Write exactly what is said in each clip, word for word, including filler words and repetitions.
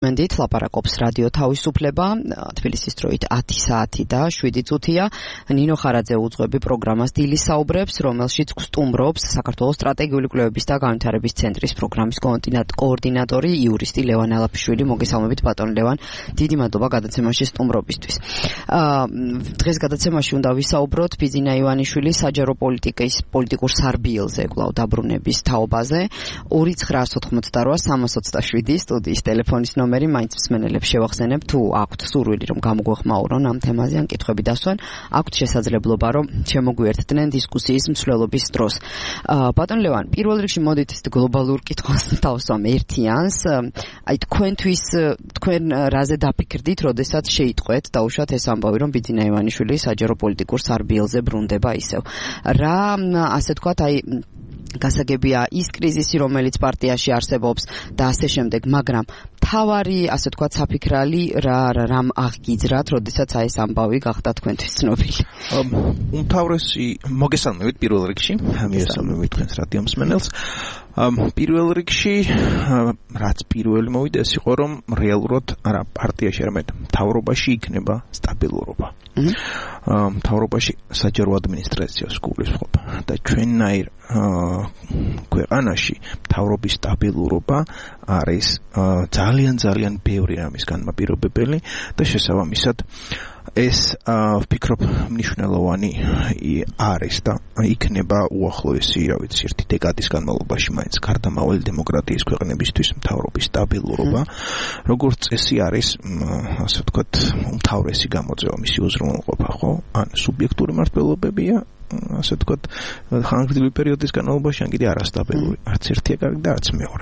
მოგვიყვენდით, ლაპარაკობს რადიო თავისუფლება, თბილისის დროით ათი საათი და შვიდი წუთია. ნინო ხარაძე უძღვები პროგრამას დილი საუბრებს, რომელშიც გსტუმრობს საქართველოს სტრატეგიული კვლევების და განვითარების ცენტრის პროგრამის კოორდინატორი იურისტი ლევან ალაფიშვილი. მოგესალმებით ბატონ ლევან, დიდი მადლობა გადაცემაში სტუმრობისთვის. დღეს გადაცემაში უნდა ვისაუბროთ ბიძინა ივანიშვილის საჯარო პოლიტიკის პოლიტიკურ სარბიელზე კვლავ დაბრუნების თაობაზე. ორი ცხრაას ოთხმოცდარვა სამას ოცდაშვიდი სტუდიის ტელეფონის ნომერი, მაინც მსმენელებს შევახსენებ, თუ აქვთ სურვილი რომ გამოგვეხმაურონ ამ თემაზე ან კითხვები დასვან, აქვთ შესაძლებლობა რომ შემოგვიერთდნენ დისკუსიის მსვლელობის დროს. ბატონ ლევან, პირველ რიგში მოდით ეს გლობალურ კითხვას დავსვამ ერთიანს. აი თქვენთვის თქვენ რაზე დაფიქრდით, როდესაც შეიტყვეთ დაუშვათ ეს ამბავი, რომ ბიძინა ივანიშვილი საჯარო პოლიტიკურ სარბიელზე ბრუნდება ისევ. რა ასე თქვათ, აი გასაგებია ის კრიზისი, რომელიც პარტიაში არსებობს და ასე შემდეგ, მაგრამ თავარი, ასე თქვათ, საფიქრალი რა რამ აღგიძრათ, როდესაც აი ეს ამბავი გახდა თქვენთვის ცნობილი. უმთავრესი მოგესალმებით პირველ რიგში, მიესალმებით თქვენს რადიო მსმენელს. პირველ რიგში რაც პირველი მოვიდა ეს იყო, რომ რეალურად არა პარტიაში, არამედ მთავრობაში იქნება სტაბილურობა. მთავრობაში საჯარო ადმინისტრაციას გულისხმობ და ჩვენნაირ ქვეყანაში მთავრობის სტაბილურობა არის ძალიან ძალიან ბევრი რამის განმაპირობებელი და შესაბამისად ეს ვფიქრობ მნიშვნელოვანი არის და იქნება უახლოესი, რა ვიცი, ერთი დეკადის განმავლობაში მაინც გარდამავალი დემოკრატიის ქვეყნებისთვის მთავრობის სტაბილურობა, როგორც წესი არის, ასე ვთქვათ, უმთავრესი გამოწვევა მისი უზრუნველყოფა, ხო? ან სუბიექტური მმართველობებია, ასე ვთქვათ, ხანგრძლივი პერიოდის განმავლობაში, ან კიდე არასტაბილური, არც ერთი კარგი და არც მეორე.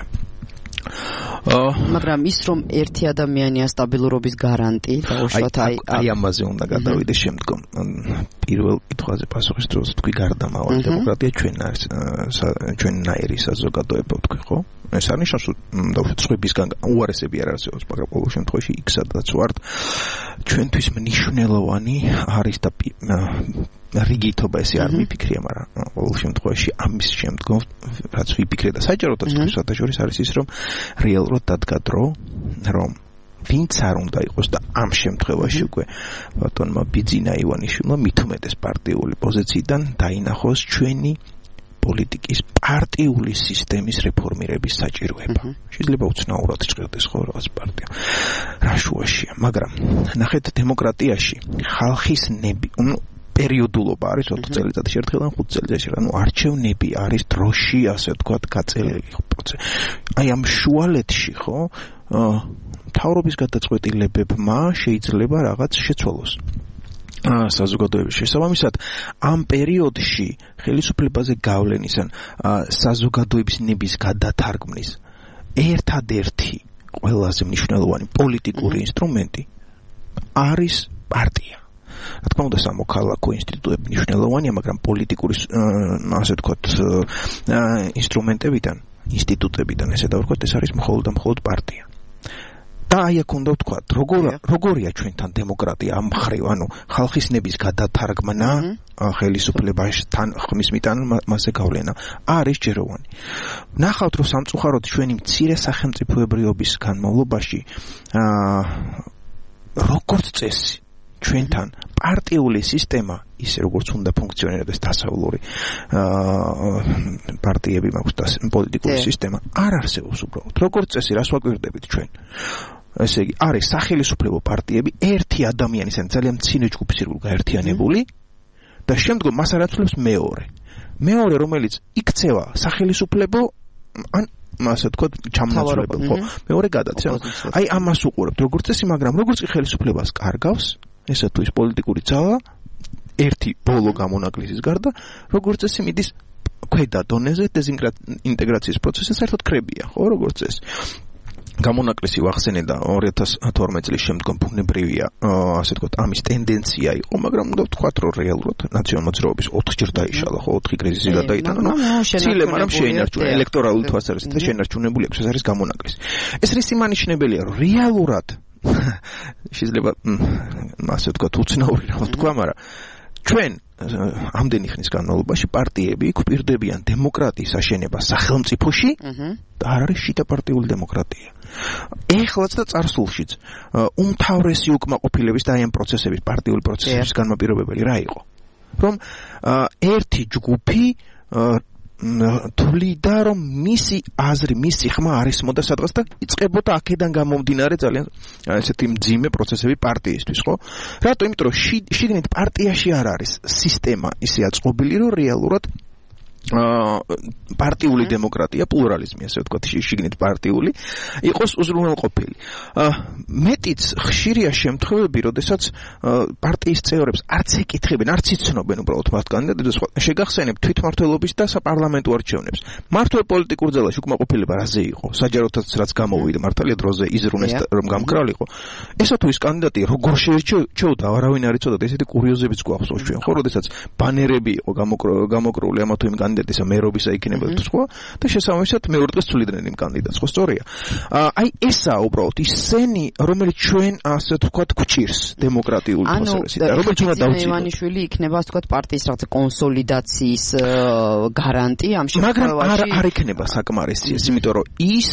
მაგრამ ის რომ ერთი ადამიანია სტაბილურობის გარანტი დაუშვათ აი აი ამაზე უნდა გადავიდე შემდგომ. პირველ კითხვაზე პასუხის დროს თქვი გარდამავალი დემოკრატია ჩვენ არის ჩვენნაირი საზოგადოება ვთქვი, ხო? ეს არ ნიშნავს დაუშვათ სხვებისგან უარესები არ არსებობს, მაგრამ ყოველ შემთხვევაში იქ სადაც ვართ ჩვენთვის მნიშვნელოვანი არის და რიგითობა ესე არ მიფიქრია, მაგრამ ყოველ შემთხვევაში ამის შემდგომ რაც ვიფიქრე და საჯაროდაც საერთაშორისო არის ის, რომ რეალურად დადგა დრო, რომ ვინც არ უნდა იყოს და ამ შემთხვევაში უკვე ბატონმა ბიძინა ივანიშვილმა მით უმეტეს პარტიული პოზიციიდან დაინახოს ჩვენი პოლიტიკის პარტიული სისტემის რეფორმირების საჭიროება. შეიძლება უცნაურად ჭირდეს ხო რაღაც პარტია. რა შუაშია, მაგრამ ნახეთ დემოკრატიაში ხალხის ნები, ну პერიოდულობა არის ოთხ წელიწადში ერთხელ ან ხუთ წელიწადში, ანუ არჩევნები არის დროში, ასე ვთქვათ, გაწელილი პროცესი. აი ამ შუალედში, ხო, მთავრობის გადაწყვეტილებებმა შეიძლება რაღაც შეცვალოს. საზოგადოების შესაბამისად ამ პერიოდში ხელისუფლებაზე გავლენის ან საზოგადოების ნების გადათარგმნის ერთადერთი ყველაზე მნიშვნელოვანი პოლიტიკური ინსტრუმენტი არის პარტია. რა თქმა უნდა, სამოქალაქო ინსტიტუტები მნიშვნელოვანია, მაგრამ პოლიტიკური ასე ვთქვათ ინსტრუმენტებიდან, ინსტიტუტებიდან ესე დავთქვათ, ეს არის მხოლოდ და მხოლოდ პარტია. და აი აქ უნდა ვთქვათ, როგორ როგორია ჩვენთან დემოკრატია ამ მხრივ, ანუ ხალხის ნების გადათარგმნა ხელისუფლებასთან ხმის მიტანა მასზე გავლენა არის ჯეროვანი. ნახავთ, რომ სამწუხაროდ ჩვენი მცირე სახელმწიფოებრიობის განმავლობაში როგორც წესი ჩვენთან პარტიული სისტემა, ისე როგორც უნდა ფუნქციონირდეს დასავლური პარტიები მაქვს და პოლიტიკური სისტემა არ არსებობს უბრალოდ. როგორც წესი, რას ვაკვირდებით ჩვენ? ესე იგი, არის სახელისუფლებო პარტიები, ერთი ადამიანის ან ძალიან მცირე ჯგუფის ირგვლივ გაერთიანებული და შემდგომ მას არ აცვლებს მეორე. მეორე, რომელიც იქცევა სახელისუფლებო ან ასე ვთქვათ, ჩამონაცვლებელ, ხო? მეორე გადაცემა. აი ამას უყურებთ როგორც წესი, მაგრამ როგორც კი ხელისუფლებას კარგავს ესა თუ ის პოლიტიკური ძალა ერთი ბოლო გამონაკლისის გარდა, როგორც წესი მიდის ქვედა დონეზე დეზინტეგრაციის პროცესი საერთოდ კრებია, ხო, როგორც წესი. გამონაკლისი ვახსენე და ორი ათას თორმეტი წლის შემდგომ ბუნებრივია, ასე ვთქვათ, ამის ტენდენცია იყო, მაგრამ უნდა ვთქვათ, რომ რეალურად ნაციონალ-მოძრაობის ოთხჯერ დაიშალა, ხო, ოთხი კრიზისი გადაიტანა, ну, ცილე, მაგრამ შეინარჩუნა ელექტორალური თვალსაზრისით და შეინარჩუნებული აქვს, ეს არის გამონაკლისი. ეს რის იმანიშნებელია, რომ რეალურად შეიძლება ასე ვთქვათ, უცნაური რა ვთქვა, მაგრამ ჩვენ ამდენი ხნის განმავლობაში პარტიები გვპირდებიან დემოკრატიის აშენება სახელმწიფოში და არ არის შიდა პარტიული დემოკრატია. ეხლაც და წარსულშიც უმთავრესი უკმაყოფილების და აი ამ პროცესების, პარტიული პროცესების განმაპირობებელი რა იყო? რომ ერთი ჯგუფი თვლიდა რომ მისი აზრი, მისი ხმა არის მოდა სადღაც და იწყებოდა აქედან გამომდინარე ძალიან ესეთი მძიმე პროცესები პარტიისთვის, ხო? რატო? იმიტომ რომ შიგნით პარტიაში არ არის სისტემა ისე აწყობილი, რომ რეალურად პარტიული დემოკრატია, პლურალიზმი, ასე ვთქვათ, შიგნით პარტიული, იყოს უზრუნველყოფილი. მეტიც ხშირია შემთხვევები, როდესაც პარტიის წევრებს არც ეკითხებენ, არც იცნობენ უბრალოდ მათ კანდიდატებს, შეგახსენებთ თვითმმართველობის და საპარლამენტო არჩევნებს. მართლა პოლიტიკურ ძალაში უკმაყოფილება რაზე იყო? საჯაროთაც რაც გამოვიდა მართალია დროზე იზრუნეს რომ გამკრალიყო. ესა თუ ის კანდიდატი როგორ შეერჩეოდა, არავინ არ იცოდა, ესეთი კურიოზებიც გვახსოვს ჩვენ, ხო, როდესაც ბანერები იყო გამოკრული ამა თუ იმ კანდიდატისა მერობისა იქნებოდა თუ სხვა და შესაბამისად მეორე დღეს ცვლიდნენ იმ კანდიდატს, ხო სწორია? აი ესაა უბრალოდ ის სენი, რომელიც ჩვენ ასე ვთქვათ გვჭირს დემოკრატიულ პროცესში და რომელიც უნდა დავწინოთ. ივანიშვილი იქნება ასე ვთქვათ პარტიის რაღაც კონსოლიდაციის გარანტი ამ შემთხვევაში. მაგრამ არ არ იქნება საკმარისი ეს, იმიტომ რომ ის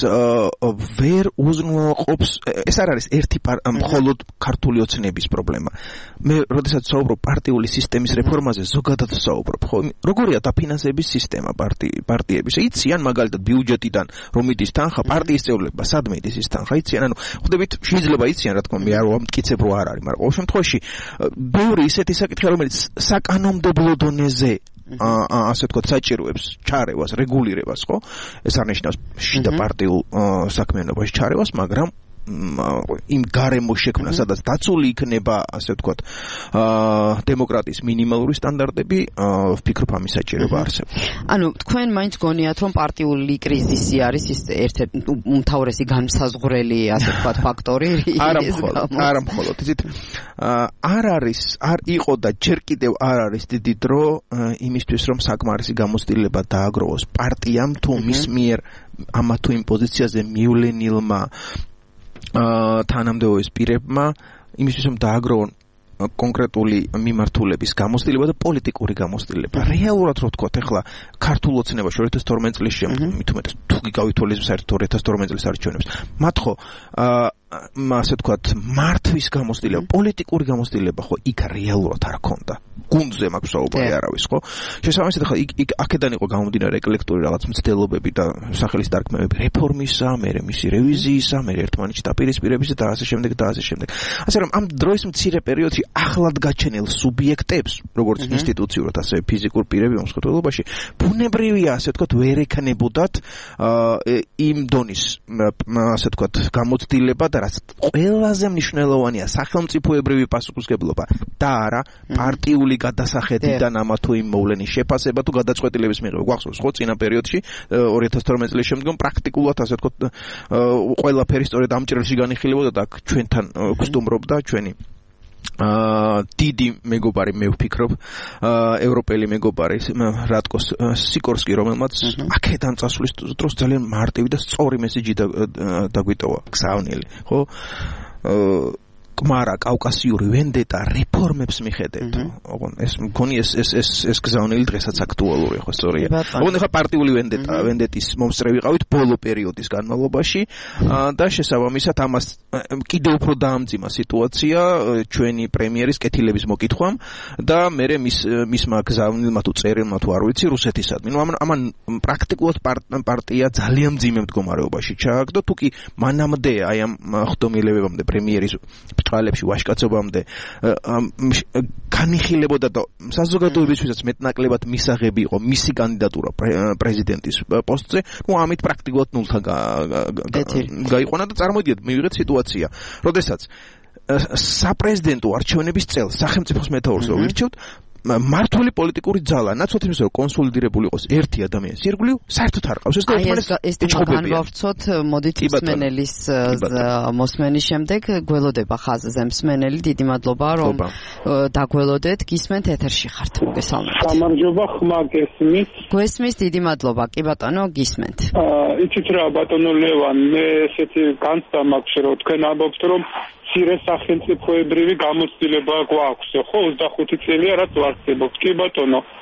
ვერ უზრუნველყოფს, ეს არ არის ერთი მხოლოდ ქართული ოცნების პრობლემა. მე როდესაც საუბრობ პარტიული სისტემის რეფორმაზე, ზოგადად საუბრობ, ხო? როგორია დაფინანსების სისტემა პარტიების? იციან მაგალითად ბიუჯეტიდან რომ მიდის თანხა, პარტიის წევრებმა სად მიდის ის თანხა? იციან, ანუ ხვდებით, შეიძლება იციან, რა თქმა უნდა, მე არ ვამტკიცებ რო არ არის, მაგრამ ყოველ შემთხვევაში ბევრი ისეთი საკითხი, რომელიც საკანონმდებლო დონეზე ასე ვთქვათ, საჭიროებს ჩარევას, რეგულირებას, ხო? ეს არ ნიშნავს შიდა პარტიულ საქმიანობაში ჩარევას, მაგრამ იმ გარემოს შექმნა, სადაც დაცული იქნება, ასე ვთქვათ, დემოკრატიის მინიმალური სტანდარტები, ვფიქრობ ამის საჭიროება არსებობს. ანუ თქვენ მაინც გონიათ, რომ პარტიული κρიზისი არის ის ერთ-ერთი უმთავრესი განმსაზღვრელი, ასე ვთქვათ, ფაქტორი? არა მხოლოდ, არა მხოლოდ. იცით, არ არის, არ იყო და ჯერ კიდევ არ არის დიდი დრო იმისთვის, რომ საკმარისი გამოცდილება დააგროვოს პარტიამ თუ მის მიერ ამა თუ იმ პოზიციაზე მივლენილმა თანამდებობის პირებმა, იმისთვის რომ დააგროვონ კონკრეტული მიმართულების გამოცდილება და პოლიტიკური გამოცდილება. რეალურად რო ვთქვათ, ახლა ქართულ ოცნებაში ორი ათას თორმეტი წლის შემდგომ, მით უმეტეს თუ გავითვალისწინებთ საერთოდ ორი ათას თორმეტი წლის არჩევნებს, მათ ხო ასე ვთქვათ, მართვის გამოცდილება, პოლიტიკური გამოცდილება ხო იქ რეალურად არ ქონდა. გუნდზე მაქვს საუბარი, არავის, ხო? შესაბამისად, ახლა იქ აქედან იყო გამომდინარე ეკლექტური რაღაც მცდელობები და სახელის დარქმევები რეფორმისა, მერე მისი რევიზიისა, მერე ერთმანეთში დაპირისპირებისა და ასე შემდეგ და ასე შემდეგ. ასე რომ ამ დროის მცირე პერიოდში ახლად გაჩენილ სუბიექტებს, როგორც ინსტიტუციურად, ასევე ფიზიკურ პირები მომსახურებაში, ბუნებრივია, ასე ვთქვათ, ვერ ეკნებოდათ იმ დონის, ასე ვთქვათ, გამოცდილება და რაც ყველაზე მნიშვნელოვანია, სახელმწიფოებრივი პასუხისმგებლობა და არა პარტიული გადასახედიდან ამა თუ იმ მოვლენის შეფასება თუ გადაწყვეტილების მიღება. გვახსოვს ხო წინა პერიოდში ორი ათას თორმეტი წლის შემდგომ პრაქტიკულად ასე ვთქვათ ყველაფერი სწორედ ამ ჭრილში განიხილებოდა და ჩვენთან გსტუმრობდა ჩვენი აა დიდი მეგობარი, მე ვფიქრობ, ევროპელი მეგობარი რატკო სიკორსკი, რომელმაც აქედან წასვლის დროს ძალიან მარტივი და სწორი მესიჯი დაგვიტოვა, გზავნილი, ხო? კმარა კავკასიური ვენდეტა რეფორმებს მიხედავთ. ოღონ ეს მგონი ეს ეს ეს ეს გზავნილი დღესაც აქტუალური ხო სწორია. ოღონ ახლა პარტიული ვენდეტა, ვენდეტის მომსწრე ვიყავით ბოლო პერიოდის განმავლობაში და შესაბამისად ამას კიდევ უფრო დაამძიმა სიტუაცია ჩვენი პრემიერის კეთილების მოკითხვამ და მე მის მისმა გზავნილმა თუ წერილმა თუ არ ვიცი რუსეთისადმი. ნუ ამან პრაქტიკულად პარტია ძალიან მძიმე მდგომარეობაში ჩააგდო, თუკი მანამდე აი ამ ხდომილებებამდე პრემიერის ბრალებში ვაშკაცობამდე განიხილებოდა და საზოგადოებისთვისაც მეტნაკლებად მისაღები იყო მისი კანდიდატურა პრეზიდენტის პოსტზე, ნუ ამით პრაქტიკულად ნულთან გაიყვანა და წარმოვიდგინეთ, მივიღეთ სიტუაცია, როდესაც საპრეზიდენტო არჩევნების წელს სახელმწიფოს მეთაურს ვირჩევთ, მართული პოლიტიკური ძალა, ნაცვლად იმისა, რომ კონსოლიდირებული იყოს ერთი ადამიანის ირგვლივ, საერთოდ არ ყავს ეს და ეს თემა განვავრცოთ, მოდით მსმენელის მოსმენის შემდეგ გველოდება ხაზზე მსმენელი, დიდი მადლობა რომ დაგველოდეთ, გისმენთ ეთერში ხართ, მოგესალმებით. გამარჯობა, ხმა გესმის. გვესმის, დიდი მადლობა, კი ბატონო, გისმენთ. იცით რა, ბატონო ლევან, მე ესეთი განცდა მაქვს, რომ თქვენ ამბობთ, რომ მცირე სახელმწიფოებრივი გამოცდილება გვაქვს, ხო, ოცდახუთი წელია რაც ვარცხებობთ. კი ბატონო,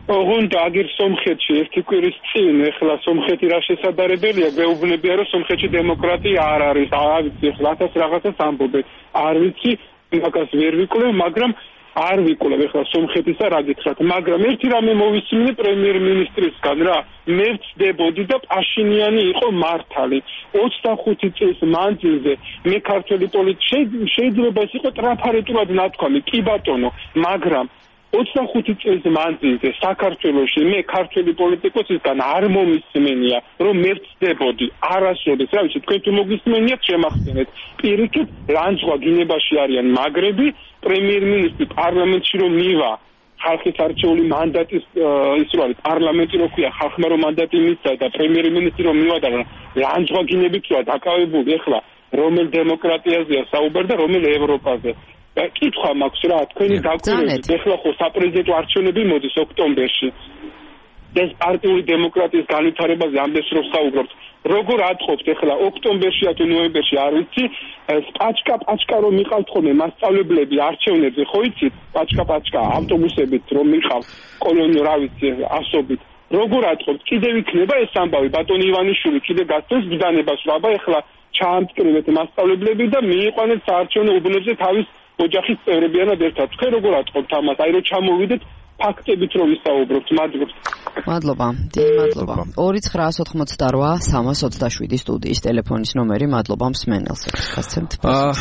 ოღონდ აგერ სომხეთში ერთი კვირის წინ ეხლა სომხეთი რა შესაძლებელია გვეუბნებია რომ სომხეთში დემოკრატია არ არის არ ვიცი ეხლა ათას რაღაცას ამბობენ არ ვიცი მაგას ვერ ვიკვლევ მაგრამ არ ვიკვლევ ეხლა სომხეთისა რა გითხრათ მაგრამ ერთი რამე მოვისმინე პრემიერ-მინისტრისგან რა მე ვწდებოდი და პაშინიანი იყო მართალი ოცდახუთი წლის მანძილზე მე ქართველი პოლიტიკა შეიძლება ეს იყო ტრანსპარენტულად ნათქვამი კი ბატონო მაგრამ ოცდახუთი წლის მანძილზე საქართველოში მე ქართველი პოლიტიკოსისგან არ მომისმენია რომ მე ვწდებოდი არასოდეს რა ვიცი თქვენ თუ მოგისმენიათ შემახსენეთ პირიქით ლანძღვა გინებაში არიან მაგრები პრემიერ-მინისტრი პარლამენტში რომ მივა ხალხის არჩეული მანდატის ის რო არის პარლამენტი რო ქვია ხალხმა რომ მანდატი მისცა და პრემიერ-მინისტრი რომ მივა და ლანძღვა გინებით როა დაკავებული ეხლა რომელ დემოკრატიაზეა საუბარი და რომელ ევროპაზე კითხვა მაქვს რა თქვენი დაკვირვებით ეხლა ხო საპრეზიდენტო არჩევნები მოდის ოქტომბერში ეს პარტიული დემოკრატიის განვითარებაზე ამდენს რომ საუბრობთ როგორ ატყობთ ეხლა ოქტომბერშია თუ ნოემბერში არ ვიცი პაჩკა პაჩკა რომ მიყავთ ხოლმე მასწავლებლები არჩევნებზე ხო იცით პაჩკა პაჩკა ავტობუსებით რომ მიყავთ კოლონო რა ვიცი ასობით როგორ ატყობთ კიდევ იქნება ეს ამბავი ბატონი ივანიშვილი კიდე გასცეს ბრძანებას რა აბა ეხლა ჩაამტკრივეთ მასწავლებლები და მიიყვანეთ საარჩევნო უბნებზე თავის ოჯახის წევრებიანად ერთად თქვენ როგორ ატყობთ ამას აი რომ ჩამოვიდეთ ფაქტებით რომ ვისაუბროთ მადლობა მადლობა დიდი მადლობა ორი ცხრაას ოთხმოცდარვა სამას ოცდაშვიდი სტუდიის ტელეფონის ნომერი მადლობა მსმენელს გასცემთ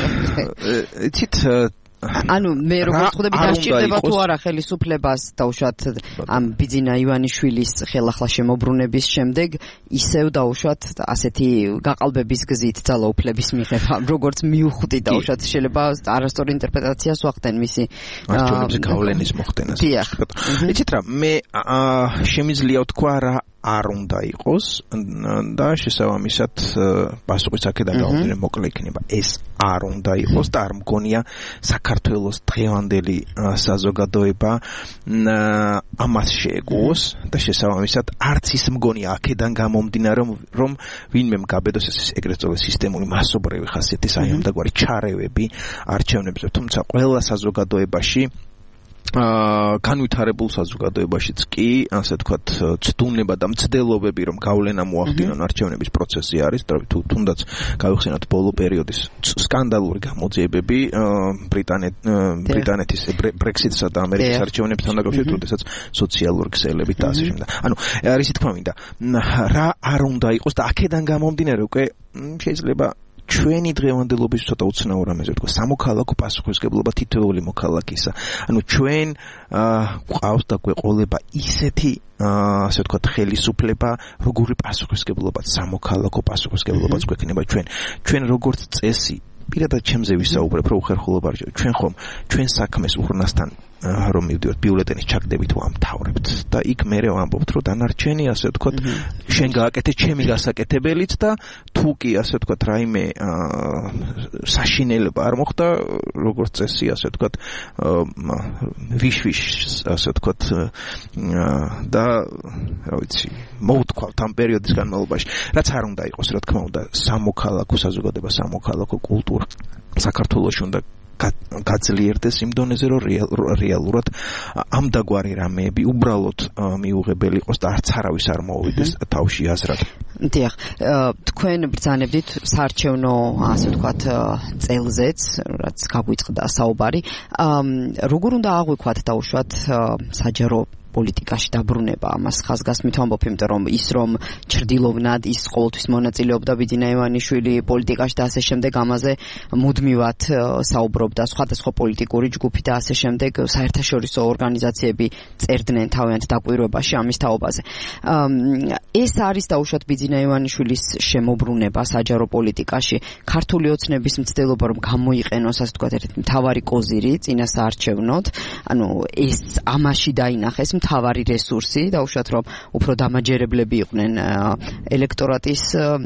იცით ანუ მე როგორც ხვდები დასჭირდება თუ არა ხელისუფლებას დაუშვათ ამ ბიძინა ივანიშვილის ხელახლა შემოbrunების შემდეგ ისევ დაუშვათ ასეთი გაყალბების გზით ძალაუფლების მიღება როგორც მიუხვდი დაუშვათ შეიძლება არასწორი ინტერპრეტაციას ვახდენ მისი არჩევნების გავლენის მოხდენას იცით რა მე შემიძლია ვთქვა რა არ უნდა იყოს და შესაბამისად პასუხიც აქედან გამომდინარე მოკლე იქნება ეს არ უნდა იყოს და არ მგონია საქართველოს დღევანდელი საზოგადოება ამას შეეგუოს და შესაბამისად არც ის მგონია აქედან გამომდინარე რომ ვინმე მგაბედოს ეს ეგრეთ წოდებული სისტემური მასობრივი ხასიათის აი ამდაგვარი ჩარევები არჩევნებზე თუმცა ყველა საზოგადოებაში აა განვითარებულ საზოგადოებაშიც კი ასე ვთქვათ ცდუნება და მცდელობები რომ გავლენა მოახდინონ არჩევნების პროცესი არის და თუ თუნდაც გავიხსენოთ ბოლო პერიოდის სკანდალური გამოძიებები ბრიტანეთის ბრექსიტსა და ამერიკის არჩევნებთან დაკავშირებით როდესაც სოციალური ქსელებით და ასე შემდეგ ანუ არის თქმა მინდა რა არ უნდა იყოს და აქედან გამომდინარე უკვე შეიძლება ჩვენი დღევანდელობის ცოტა უცნაურ რამეზე ვთქვა სამოქალაქო პასუხისმგებლობა თითოეული მოქალაქისა ანუ ჩვენ გვყავს და გვეყოლება ისეთი ასე ვთქვათ ხელისუფლება როგორი პასუხისმგებლობაც სამოქალაქო პასუხისმგებლობაც გვექნება ჩვენ ჩვენ როგორც წესი პირადად ჩემზე ვისაუბრებ რომ უხერხულობა არ ჩვენ ხომ ჩვენ საქმეს უღრნასთან რომ მივდივართ ბიულეტენის ჩაგდებით ვამთავრებთ და იქ მერე ვამბობთ რომ დანარჩენი ასე ვთქვათ შენ გააკეთე ჩემი გასაკეთებელიც და თუ კი ასე ვთქვათ რაიმე საშინელება არ მოხდა როგორც წესი ასე ვთქვათ ვიშ-ვიშ ასე ვთქვათ და რა ვიცი მოვთქვათ ამ პერიოდის განმავლობაში რაც არ უნდა იყოს რა თქმა უნდა სამოქალაქო საზოგადოება სამოქალაქო კულტურა საქართველოში უნდა გაძლიერდეს იმ დონეზე რომ რეალურად ამდაგვარი რამეები უბრალოდ მიუღებელი იყოს და არც არავის არ მოუვიდეს თავში აზრად. დიახ, თქვენ ბრძანებდით საარჩევნო ასე ვთქვათ წელზეც, რაც გაგვიწყდა საუბარი, როგორ უნდა აღვიქვათ დაუშვათ საჯარო პოლიტიკაში დაბრუნება ამას ხაზგასმით ვამბობ, იმიტომ რომ ის რომ ჩრდილოვნად ის ყოველთვის მონაწილეობდა ბიძინა ივანიშვილი პოლიტიკაში და ასე შემდეგ ამაზე მუდმივად საუბრობდა სხვადასხვა პოლიტიკური ჯგუფი და ასე შემდეგ საერთაშორისო ორგანიზაციები წერდნენ თავიანთ დაკვირვებაში ამის თაობაზე. ეს არის დაუშვათ ბიძინა ივანიშვილის შემოbrunება საჯარო პოლიტიკაში, ქართული ოცნების მცდელობა რომ გამოიყენოს ასე ვთქვათ ერთ მთავარი კოზირი წინა საარჩევნოდ, ანუ ეს ამაში დაინახეს მთავარი რესურსი, დაუშვათ რომ უფრო დამაჯერებლები იყვნენ ელექტორატის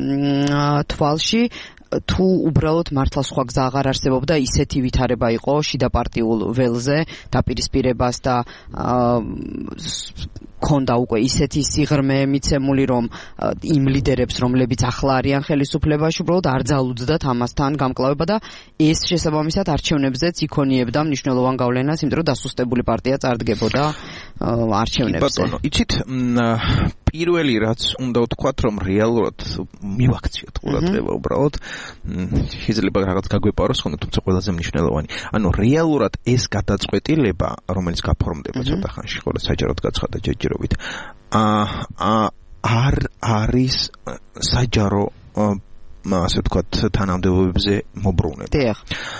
თვალში, თუ უბრალოდ მართლა სხვა გზა აღარ არსებობდა, ისეთი ვითარება იყო შიდა პარტიულ ველზე, დაპირისპირებას და ქონდა უკვე ისეთი სიღრმე მიცემული, რომ იმ ლიდერებს, რომლებიც ახლა არიან ხელისუფლებაში, უბრალოდ არ ძალუძდათ ამასთან გამკლავება და ეს შესაბამისად არჩევნებზეც იქონიებდა მნიშვნელოვან გავლენას, იმიტომ რომ დასუსტებული პარტია წარდგებოდა არჩევნებზე. ბატონო, იცით, პირველი რაც უნდა ვთქვათ, რომ რეალურად მივაქციოთ ყურადღება უბრალოდ შეიძლება რაღაც გაგვეპაროს ხოლმე, თუმცა ყველაზე მნიშვნელოვანი. ანუ რეალურად ეს გადაწყვეტილება, რომელიც გაფორმდება ცოტა ხანში, ხოლმე საჯაროდ გაცხადდა ჯერჯერობით, არ არის საჯარო ასე ვთქვათ თანამდებობებზე მობრუნება. დიახ.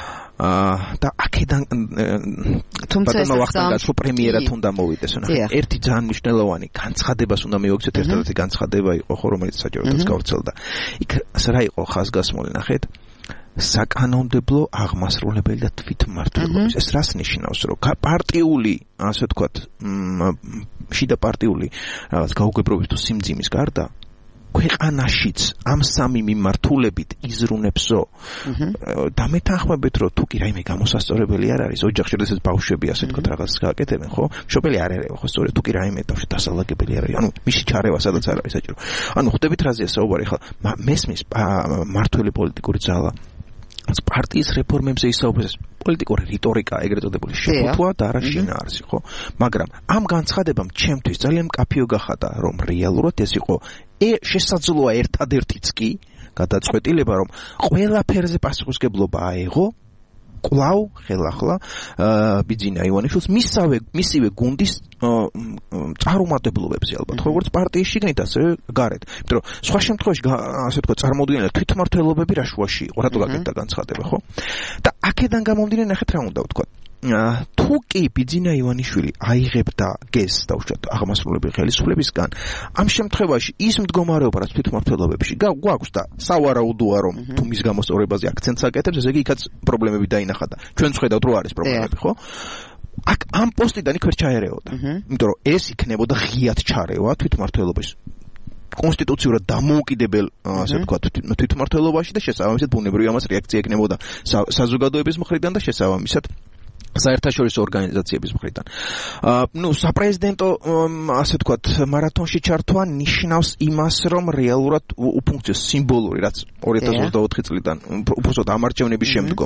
და აქედან თუმცა ვახტანგაც პრემიერად უნდა მოვიდეს, ნახე, ერთი ძალიან მნიშვნელოვანი განცხადებას უნდა მივაქციოთ, ერთადერთი განცხადება იყო ხო, რომელიც საჯაროდაც გავრცელდა. იქ რა იყო ხაზგასმული, ნახეთ, საკანონმდებლო აღმასრულებელი და თვითმმართველობის. ეს რას ნიშნავს, რომ პარტიული, ასე ვთქვათ, შიდა პარტიული რაღაც გაუგებრობის თუ სიმძიმის გარდა ქვეყანაშიც ამ სამი მიმართულებით იზრუნებსო და მეთანხმებით, რომ თუ კი რაიმე გამოსასწორებელი არ არის, ოჯახში შესაძლოა ბავშვები ასე ვთქვათ რაღაც გააკეთებენ, ხო? მშობელი არ ერევა, ხო, სწორედ თუ კი რაიმე თავში დასალაგებელი არ არის. ანუ მისი ჩარევა სადაც არ არის საჭირო. ანუ ხვდებით რაზეა საუბარი ხა? მესმის მართველი პოლიტიკური ძალა პარტიის რეფორმებზე ისაუბრებს, პოლიტიკური რიტორიკა ეგრეთ წოდებული შეფუთვა და არა შინაარსი, ხო? მაგრამ ამ განცხადებამ ჩემთვის ძალიან მკაფიო გახადა, რომ რეალურად ეს იყო შესაძლოა ერთადერთიც კი გადაწყვეტილება, რომ ყველაფერზე პასუხისმგებლობა აეღო კვლავ ხელახლა ბიძინა ივანიშვილს მისავე მისივე გუნდის წარუმატებლობებზე ალბათ, როგორც პარტიის შიგნით, ასევე გარეთ. იმიტომ რომ სხვა შემთხვევაში ასე ვთქვათ, წარმოუდგენელად თვითმმართველობები რა შუაში იყო, რატო გაკეთდა განცხადება, ხო? და აქედან გამომდინარე, ნახეთ რა უნდა ვთქვათ. თუ კი ბიძინა ივანიშვილი აიღებდა გეზს დაუშვათ აღმასრულებელი ხელისუფლებისგან, ამ შემთხვევაში ის მდგომარეობა, რაც თვითმმართველობებში გვაქვს და სავარაუდოა, რომ თუ მის გამოსწორებაზე აქცენტს აკეთებს, ესე იგი იქაც პრობლემები დაინახა და ჩვენც ხედავთ, რომ არის პრობლემები, ხო? აქ ამ პოსტიდან იქ ვერ ჩაერეოდა. იმიტომ რომ ეს იქნებოდა ღიად ჩარევა თვითმმართველობის კონსტიტუციურად დამოუკიდებელ, ასე ვთქვათ, თვითმმართველობაში და შესაბამისად ბუნებრივი ამას რეაქცია ექნებოდა საზოგადოების მხრიდან და შესაბამისად საერთაშორისო ორგანიზაციების მხრიდან. ნუ საპრეზიდენტო, ასე ვთქვათ, მარათონში ჩართვა ნიშნავს იმას, რომ რეალურად უფუნქციო სიმბოლური, რაც ორი ათას ოცდაოთხი წლიდან უბრალოდ ამარჩევნების შემდგომ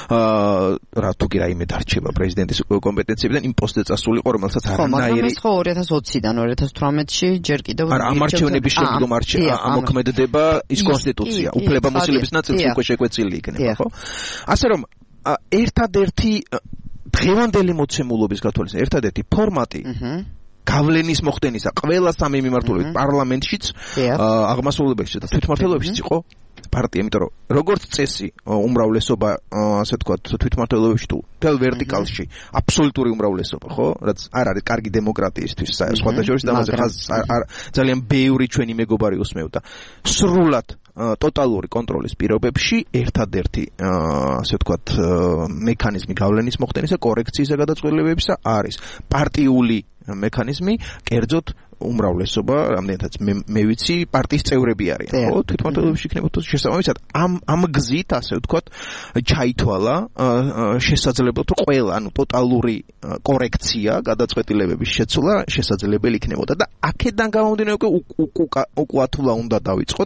რა თუ კი რაიმე დარჩება პრეზიდენტის კომპეტენციებიდან იმ პოსტზე წასულიყო, რომელსაც არანაირი ხო, ორი ათას ოციდან ორი ათას თვრამეტში ჯერ კიდევ ამარჩევნების შემდგომ ამოქმედება ის კონსტიტუცია, უფლებამოსილების ნაწილს უკვე შეკვეცილი იქნება, ხო? ასე რომ ერთადერთი დღევანდელი მოცემულობის გათვალისწინებით ერთადერთი ფორმატი გავლენის მოხდენისა ყველა სამი მიმართულებით პარლამენტშიც, აღმასრულებელში და თვითმმართველობაშიც იყო პარტია, იმიტომ რომ როგორც წესი უმრავლესობა, ასე ვთქვათ, თვითმმართველობებში თუ თელ ვერტიკალში აბსოლუტური უმრავლესობა, ხო, რაც არ არის კარგი დემოკრატიისთვის სხვათა შორის და ამაზე ძალიან ბევრი ჩვენი მეგობარი უსმევდა. სრულად ტოტალური კონტროლის პირობებში ერთადერთი, ასე ვთქვათ, მექანიზმი გავლენის მოხდენისა, კორექციისა გადაწყვეტილებებისა არის პარტიული მექანიზმი, კერძოდ უმრავლესობა, რამდენადაც მე ვიცი, პარტიის წევრები არიან, ხო? თვითმმართველობებში იქნებოდა შესაბამისად ამ ამ გზით, ასე ვთქვათ, ჩაითვალა შესაძლებლობა თუ ყველა, ანუ ტოტალური კორექცია გადაწყვეტილებების შეცვლა შესაძლებელი იქნებოდა და აქედან გამომდინარე უკვე ათვლა უნდა დავიწყოთ.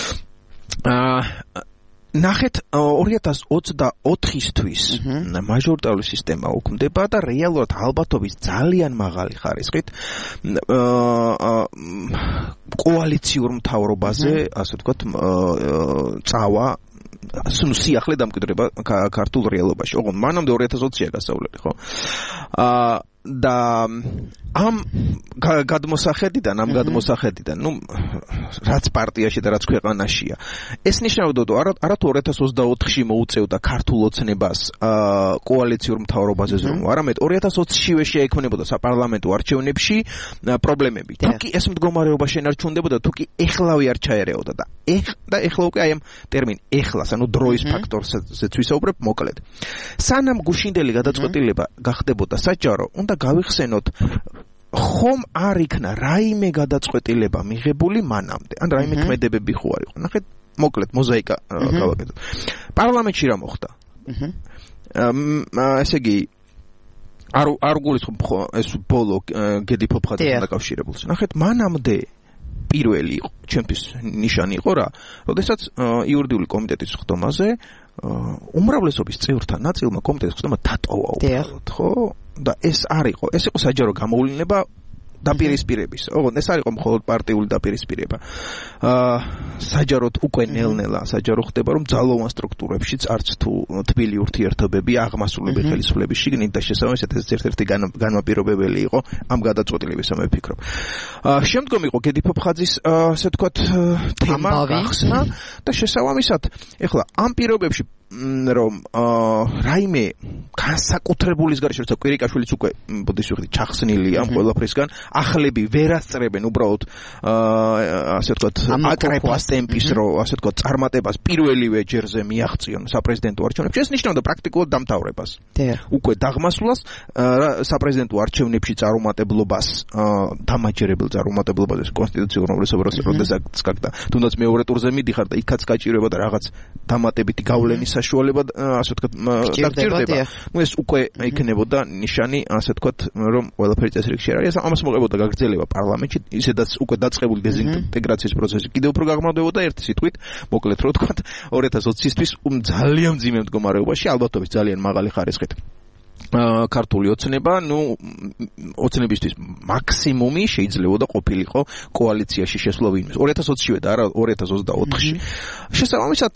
ნახეთ, ორი ათას ოცდაოთხისთვის მაჟორიტარული სისტემა უქმდება და რეალურად ალბათობის ძალიან მაღალი ხარისხით კოალიციურ მთავრობაზე, ასე ვთქვათ, წავა სულ სიახლე დამკვიდრება ქართულ რეალობაში. ოღონდ მანამდე ორი ათას ოცია გასავლელი, ხო? აა და ამ გადმოსახედიდან, ამ გადმოსახედიდან, ну, რაც პარტიაში და რაც ქვეყანაშია. ეს ნიშნავდა, რომ არათუ ორი ათას ოცდაოთხში მოუწევდა ქართულ ოცნებას კოალიციურ მთავრობაზე ზრუნვა, არამედ ორი ათას ოცშივე შეექმნებოდა საპარლამენტო არჩევნებში პრობლემები. თუ კი ეს მდგომარეობა შენარჩუნდებოდა, თუ კი ეხლავე არ ჩაერეოდა და ეხ და ეხლა უკვე აი ამ ტერმინ ეხლას, ანუ დროის ფაქტორზეც ვისაუბრებ მოკლედ. სანამ გუშინდელი გადაწყვეტილება გახდებოდა საჯარო, უნდა გავიხსენოთ ხომ არ იქნა რაიმე გადაწყვეტილება მიღებული მანამდე. ან რაიმე ქმედებები ხო არ იყო. ნახეთ, მოკლედ მოზაიკა გავაკეთოთ. პარლამენტში რა მოხდა? აჰა. ესე იგი არ არ გულისხმობ ეს ბოლო გედი ფოფხაძესთან დაკავშირებულს. ნახეთ, მანამდე პირველი იყო, ჩემთვის ნიშანი იყო რა, როდესაც იურიდიული კომიტეტის ხდომაზე უმრავლესობის წევრთა ნაწილმა კომიტეტის ხდომა დატოვა უბრალოდ, ხო? და ეს არ იყო, ეს იყო საჯარო გამოვლენა დაპირისპირების. ოღონდ ეს არ იყო მხოლოდ პარტიული დაპირისპირება. აა საჯაროდ უკვე ნელ-ნელა საჯარო ხდება, რომ ძალოვან სტრუქტურებშიც არც თუ თბილი ურთიერთობები აღმასრულებელი ხელისუფლების შიგნით და შესაბამისად ეს ერთ-ერთი განმაპირობებელი იყო ამ გადაწყვეტილებისა, მე ვფიქრობ. აა შემდგომ იყო გედი ფოფხაძის ასე ვთქვათ თემა გახსნა და შესაბამისად ეხლა ამ პირობებში რომ რაიმე განსაკუთრებულის გარეშე როცა კვირიკაშვილიც უკვე ბოდის ვიხდი ჩახსნილია ამ ყველაფრისგან ახლები ვერ ასწრებენ უბრალოდ ასე ვთქვათ აკრეფას ტემპის რომ ასე ვთქვათ წარმატებას პირველივე ჯერზე მიაღწიონ საპრეზიდენტო არჩევნებში ეს ნიშნავდა პრაქტიკულად დამთავრებას უკვე დაღმასვლას საპრეზიდენტო არჩევნებში წარუმატებლობას დამაჯერებელ წარუმატებლობაზე კონსტიტუციურ რესურსებს როდესაც გაკდა თუნდაც მეორე ტურზე მიდიხარ და იქაც გაჭირება და რაღაც დამატებითი გავლენის საშუალება ასე ვთქვათ დაგჭირდება. ნუ ეს უკვე იქნებოდა ნიშანი ასე ვთქვათ რომ ყველაფერი წესრიგში არ არის. ამას მოყებოდა გაგრძელება პარლამენტში, ისედაც უკვე დაწყებული დეზინტეგრაციის პროცესი კიდევ უფრო გაღრმავდებოდა ერთი სიტყვით, მოკლედ რო ვთქვათ ორი ათას ოცისთვის ძალიან მძიმე მდგომარეობაში, ალბათობის ძალიან მაღალი ხარისხით. ქართული ოცნება, ну, ოცნებისთვის მაქსიმუმი შეიძლებოდა ყოფილიყო კოალიციაში შესვლა ვინმეს. ორი ათას ოცშივე და არა ორი ათას ოცდაოთხში. შესაბამისად,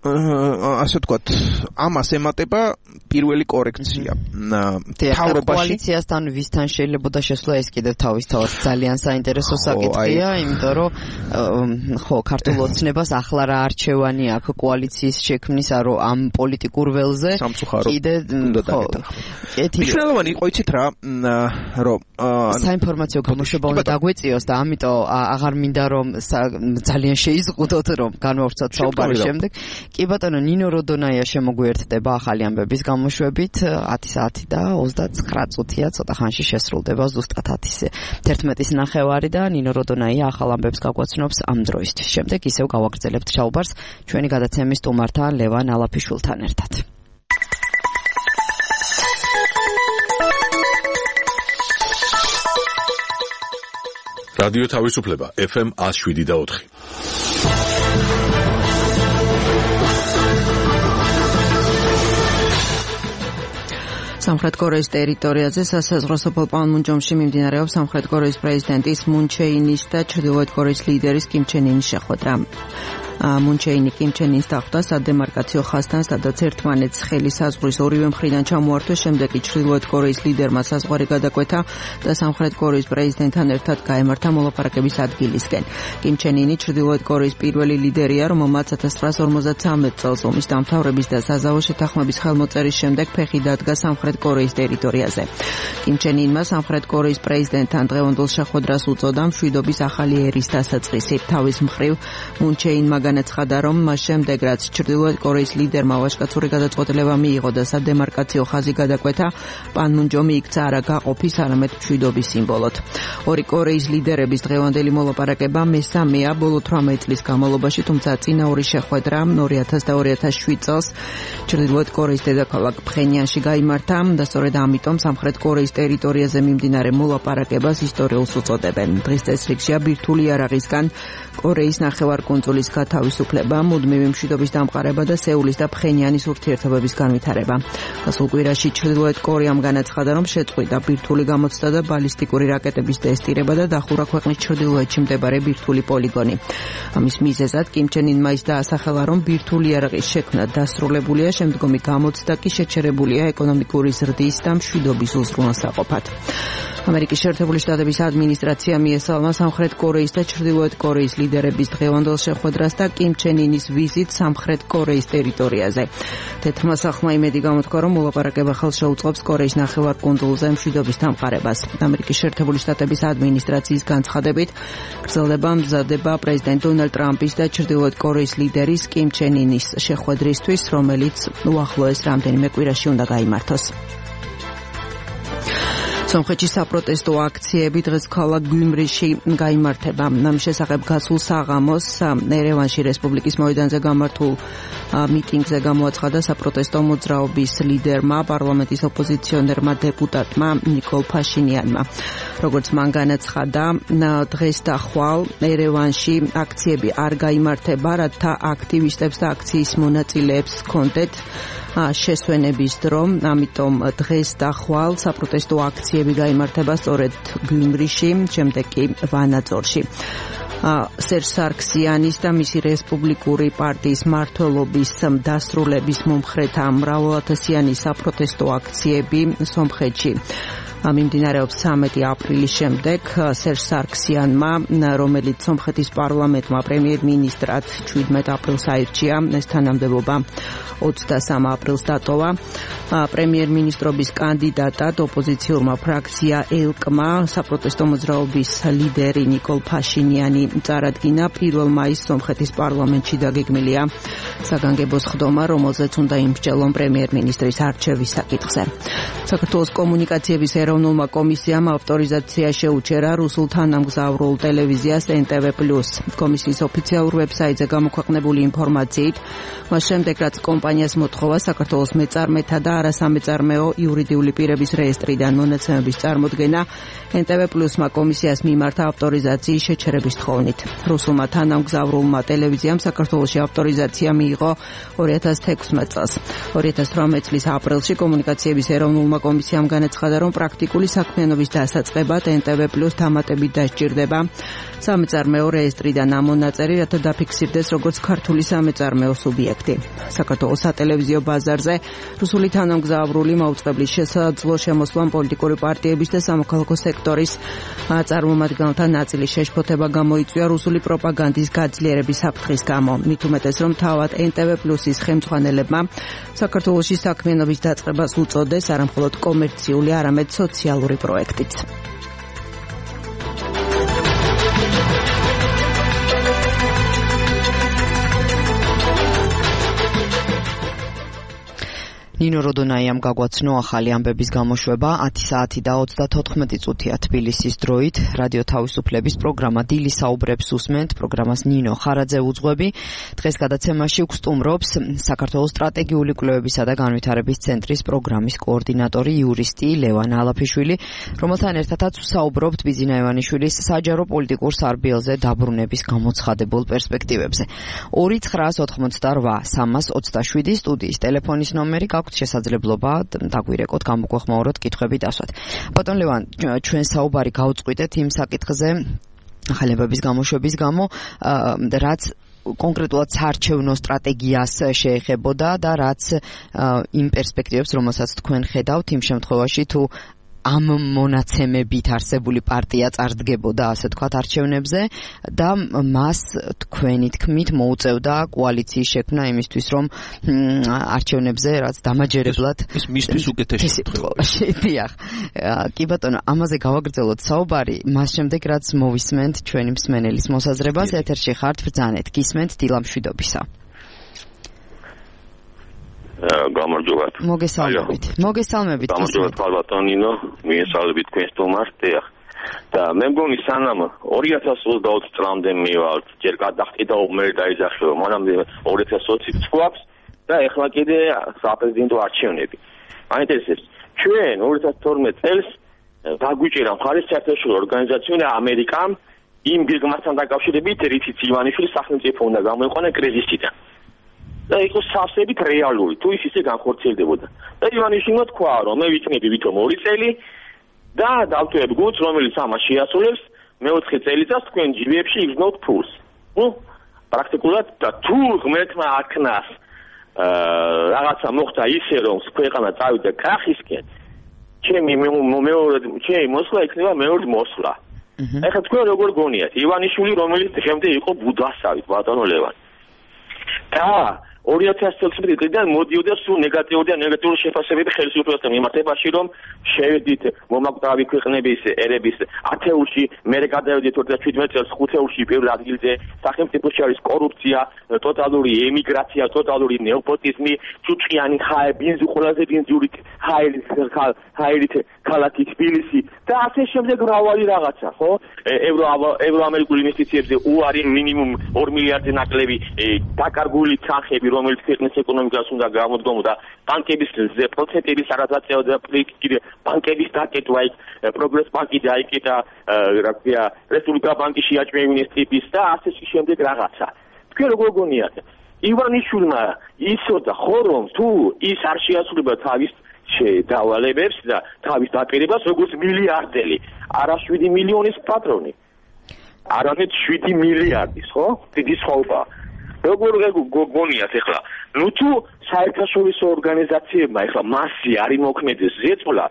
ასე ვთქვათ, ამას ემატება პირველი კორექცია. თავრობაში კოალიციასთან ვისთან შეიძლებოდა შესვლა ეს კიდევ თავისთავად ძალიან საინტერესო საკითხია, იმიტომ რომ ხო, ქართულ ოცნებას ახლა რა არჩევანი აქვს კოალიციის შექმნისა, რომ ამ პოლიტიკურ ველზე კიდე ხო მნიშვნელოვანი იყო იცით რა რომ საინფორმაციო გამოშვება უნდა დაგვეწიოს და ამიტომ აღარ მინდა რომ ძალიან შეიზღუდოთ რომ განვავრცოთ საუბარი შემდეგ. კი ბატონო ნინო როდონაია შემოგვიერთდება ახალი ამბების გამოშვებით ათი საათი და ოცდაცხრა წუთია ცოტა ხანში შესრულდება ზუსტად ათი თერთმეტის ნახევარი და ნინო როდონაია ახალ ამბებს გაგვაცნობს ამ დროისთვის. შემდეგ ისევ გავაგრძელებთ საუბარს ჩვენი გადაცემის სტუმართან ლევან ალაფიშვილთან ერთად. რადიო თავისუფლება ეფ ემ one oh seven და four. სამხრეთ კორეის ტერიტორიაზე სასაზღვრო სოფელ პანმუნჯომში მიმდინარეობს სამხრეთ კორეის პრეზიდენტის მუნ ჩე ინის და ჩრდილოეთ კორეის ლიდერის კიმ ჩენ ინის შეხვედრა. მუნ ჩე ინი კიმ ჩენ ინს დახვდა სადემარკაციო ხაზთან, სადაც ერთმანეთს ხელი საზღვრის ორივე მხრიდან ჩამოართვეს, შემდეგ კი ჩრდილოეთ კორეის ლიდერმა საზღვარი გადაკვეთა და სამხრეთ კორეის პრეზიდენტთან ერთად გაემართა მოლაპარაკების ადგილისკენ. კიმ ჩენ ინი ჩრდილოეთ კორეის პირველი ლიდერია, რომელმაც ათას ცხრაას ორმოცდათვრამეტ წელს ომის დამთავრების და საზავო შეთანხმების ხელმოწერის შემდეგ ფეხი დადგა სამხრეთ კორეის ტერიტორიაზე. კიმ ჩენ ინმა სამხრეთ კორეის პრეზიდენტთან დღევანდელ შეხვედრას უწოდა მშვიდობის ახალი ერის დასაწყისით. თავის მხრივ მუნ ჩე ინმა განაცხადა, რომ მას შემდეგ რაც ჩრდილოეთ კორეის ლიდერმა ვაჟკაცური გადაწყვეტილება მიიღო და სადემარკაციო ხაზი გადაკვეთა, პანმუნჯომი იქცა არა გაყოფის, არამედ მშვიდობის სიმბოლოდ. ორი კორეის ლიდერების დღევანდელი მოლაპარაკება მესამეა ბოლო თვრამეტ წლის განმავლობაში, თუმცა წინა ორი შეხვედრა ორი ათას და ორი ათას შვიდ წელს ჩრდილოეთ კორეის დედაქალაქ ფხენიანში გაიმართა და სწორედ ამიტომ სამხრეთ კორეის ტერიტორიაზე მიმდინარე მოლაპარაკებას ისტორიულს უწოდებენ. დღის წესრიგშია ბირთვული იარაღისგან კორეის ნახევარკუნძულის გათავისუფლება, მუდმივი მშვიდობის დამყარება და სეულის და ფხენიანის ურთიერთობების განვითარება. გასულ კვირაში ჩრდილოეთ კორეამ განაცხადა, რომ შეწყვიტა ბირთვული გამოცდა და ბალისტიკური რაკეტების ტესტირება და დახურა ქვეყნის ჩრდილოეთში მდებარე ბირთვული პოლიგონი. ამის მიზეზად კიმ ჩენ ინმა ის დაასახელა, რომ ბირთვული იარაღის შექმნა დასრულებულია, შემდგომი გამოცდა კი შეჩერებულია ეკონომიკური ზრდის და მშვიდობის უზრუნველსაყოფად. ამერიკის შეერთებული შტატების ადმინისტრაცია მიესალმა სამხრეთ კორეის და ჩრდილოეთ კორეის ლიდერების დღევანდელ შეხვედრას და კიმ ჩენ ინის ვიზიტს სამხრეთ კორეის ტერიტორიაზე. თეთრმა სახლმა იმედი გამოთქვა, რომ მოლაპარაკება ხელს შეუწყობს კორეის ნახევარკუნძულზე მშვიდობის დამყარებას. ამერიკის შეერთებული შტატების ადმინისტრაციის განცხადებით, გრძელდება მზადება პრეზიდენტ დონალდ ტრამპის და ჩრდილოეთ კორეის ლიდერის კიმ ჩენ ინის შეხვედრისთვის, რომელიც უახლოეს რამდენიმე კვირაში უნდა გაიმართოს. სომხეთში საპროტესტო აქციები დღეს ქალაქ გიუმრიში გაიმართება. ამ შესახებ გასულ საღამოს ერევანში რესპუბლიკის მოედანზე გამართულ მიტინგზე გამოაცხადა საპროტესტო მოძრაობის ლიდერმა, პარლამენტის ოპოზიციონერმა დეპუტატმა ნიკოლ ფაშინიანმა. როგორც მან განაცხადა, დღეს და ხვალ ერევანში აქციები არ გაიმართება, რათა აქტივისტებს და აქციის მონაწილეებს ჰქონდეთ შესვენების დრო, ამიტომ დღეს და ხვალ საპროტესტო აქციები გაიმართება სწორედ გიუმრიში, შემდეგ კი ვანაძორში. სერჟ სარქსიანის და მისი რესპუბლიკური პარტიის მმართველობის დასრულების მომხრეთა მრავალათასიანი საპროტესტო აქციები სომხეთში მიმდინარეობს ცამეტი აპრილის შემდეგ. სერჟ სარქსიანმა, რომელიც სომხეთის პარლამენტმა პრემიერ-მინისტრად შვიდმეტ აპრილს აირჩია, ეს თანამდებობა ოცდასამ აპრილს დატოვა. პრემიერ-მინისტრობის კანდიდატად ოპოზიციურმა ფრაქცია ელკმა საპროტესტო მოძრაობის ლიდერი ნიკოლ ფაშინიანი წარადგინა. პირველ მაისს სომხეთის პარლამენტში დაგეგმილია საგანგებო სხდომა, რომელზეც უნდა იმსჯელონ პრემიერ-მინისტრის არჩევის საკითხზე. საქართველოს კომუნიკაციების ეროვნულმა კომისიამ ავტორიზაცია შეუჩერა რუსულ თანამგზავრულ ტელევიზიას ენ ტე ვე პლუს. კომისიის ოფიციალურ ვებსაიტზე გამოქვეყნებული ინფორმაციით, მას შემდეგ რაც კომპანიას მოთხოვა საქართველოს მეწარმეთა და არასამეწარმეო იურიდიული პირების რეესტრიდან მონაცემების წარმოდგენა, ენ ტე ვე პლუსმა კომისიას მიმართა ავტორიზაციის შეჩერების თხოვნით. რუსულმა თანამგზავრულმა ტელევიზიამ საქართველოში ავტორიზაცია მიიღო ორი ათას თექვსმეტ წელს. ორი ათას თვრამეტ წლის აპრილში კომუნიკაციების ეროვნულმა კომისიამ განაცხადა, რომ პრაქტიკული საქმიანობის დასაწყებად ენ ტე ვე პლუს დამატებით დასჭირდება სამეწარმეო რეესტრიდან ამონაწერი, რათა დაფიქსირდეს როგორც ქართული სამეწარმეო სუბიექტი. საქართველოს სატელევიზიო ბაზარზე რუსული თანამგზავრული მაუწყებლის შესაძლო შემოსვლამ პოლიტიკური პარტიების და სამოქალაქო სექტორის წარმომადგენელთა ნაწილის შეშფოთება გამოიწვია რუსული პროპაგანდის გაძლიერების საფრთხის გამო. მით უმეტეს, რომ თავად ენ ტე ვე პლუსის ხელმძღვანელებმა საქართველოში საქმიანობის დაწყებას უწოდეს არამხოლოდ კომერციული, არამედ სოციალური პროექტიც. ნინო როდონაიამ გაგვაცნო ახალი ამბების გამოშვება ათი საათი და ოცდათოთხმეტი წუთია თბილისის დროით. რადიო თავისუფლების პროგრამა დილი საუბრებს უსმენთ. პროგრამას ნინო ხარაძე უძღვები. დღეს გადაცემაში გვსტუმრობს საქართველოს სტრატეგიული კვლევებისა და განვითარების ცენტრის პროგრამის კოორდინატორი იურისტი ლევან ალაფიშვილი, რომელთან ერთადაც ვსაუბრობთ ბიძინა ივანიშვილის საჯარო პოლიტიკურ სარბიელზე დაბრუნების გამოცხადებულ პერსპექტივებზე. ორი ცხრაას ოთხმოცდარვა სამას ოცდაშვიდი სტუდიის ტელეფონის ნომერი გაქვთ შესაძლებლობა დაგვირეკოთ, გამოგვეხმაუროთ კითხვები დასვათ. ბატონ ლევან, ჩვენ საუბარი გავწყვიტეთ იმ საკითხზე ახალებების გამოშვების გამო, რაც კონკრეტულად საარჩევნო სტრატეგიას შეეხებოდა და რაც იმ პერსპექტივებს, რომელსაც თქვენ ხედავთ, იმ შემთხვევაში თუ ამ მონაცემებით არსებული პარტია წარდგებოდა, ასე თქვათ, არჩევნებზე და მას თქვენი თქმით მოუწევდა კოალიციის შექმნა იმისთვის, რომ არჩევნებზე რაც დამაჯერებლად ეს მისთვის უკეთესი შემთხვევაში. დიახ. კი ბატონო, ამაზე გავაგრძელოთ საუბარი, მას შემდეგ რაც მოვისმენთ ჩვენი მსმენელის მოსაზრებას, ეთერში ხართ, ბრძანეთ, გისმენთ დილამშვიდობისა. გამარჯობათ. მოგესალმებით. მოგესალმებით. გამარჯობათ ბატონინო, მიესალმებით თქვენ სტუმარს. და მე მგონი სანამ ორი ათას ოცდაოთხ წლამდე მივალთ, ჯერ გადახტი და უმერი დაიძახშო, მანამდე ორი ათას ოცი წლს და ეხლა კიდე საპრეზიდენტო არჩევნები. მაინტერესებს, ჩვენ ორი ათას თორმეტ წელს დაგვიჭირა მხარის საერთაშორისო ორგანიზაცია ამერიკამ იმ გეგმასთან დაკავშირებით, რითიც ივანიშვილის სახელმწიფო უნდა გამოიყვანა კრიზისიდან. და იყო სავსებით რეალური, თუ ის ისე განხორციელდებოდა. და ივანიშვილმა თქვა, რომ მე ვიქნები ვითომ ორი წელი და დავტოვებ გუნდს, რომელიც ამას შეასრულებს, მეოთხე წელიწადს თქვენ ჯიბეებში იგზნოთ ფულს. ნუ, პრაქტიკულად და თუ ღმერთმა აქნას რაღაცა მოხდა ისე, რომ ქვეყანა წავიდა krachისკენ, ჩემი მეორე ჩემი მოსვლა იქნება მეორე მოსვლა. ეხლა თქვენ როგორ გონიათ, ივანიშვილი, რომელიც დღემდე იყო ბუდასავით, ბატონო ლევან. და ორი ათას ოცდაათი წლიდან მოდიოდა სულ ნეგატიური და ნეგატიური შეფასებები ხელისუფლებასთან მიმართებაში, რომ შევედით მომაკვდავი ქვეყნების ერების ათეულში, მერე გადავედით ორი ათას შვიდმეტ წელს ხუთეულში პირველ ადგილზე, სახელმწიფოში არის კორუფცია, ტოტალური ემიგრაცია, ტოტალური ნეოპოტიზმი, ჭუჭყიანი ხაე, ბინზი ყველაზე ბინზური ხაერი ხაერით ქალაქი თბილისი და ასე შემდეგ მრავალი რაღაცა, ხო? ევრო ევროამერიკულ ინვესტიციებზე უარი მინიმუმ ორი მილიარდი ნაკლები დაკარგული თანხები, რომელიც ქვეყნის ეკონომიკას უნდა გამოდგომოდა, ბანკების პროცენტების არადაწევა და კიდე ბანკების დაკეტვა, პროგრეს ბანკი დაიკეტა, რა ქვია, რესპუბლიკა ბანკი შეაჭმევინეს ტიპის და ასე შემდეგ რაღაცა. თქვენ როგორ გონიათ? ივანიშვილმა იცოდა ხო რომ თუ ის არ შეასრულება თავის დავალებებს და თავის დაპირებას როგორც მილიარდელი, არა შვიდი მილიონის პატრონი, არამედ შვიდი მილიარდის, ხო? დიდი სხვაობაა. როგორ გონიათ ახლა? ნუ თუ საერთაშორისო ორგანიზაციებმა ახლა მასზე არ იმოქმედეს ზეწოლა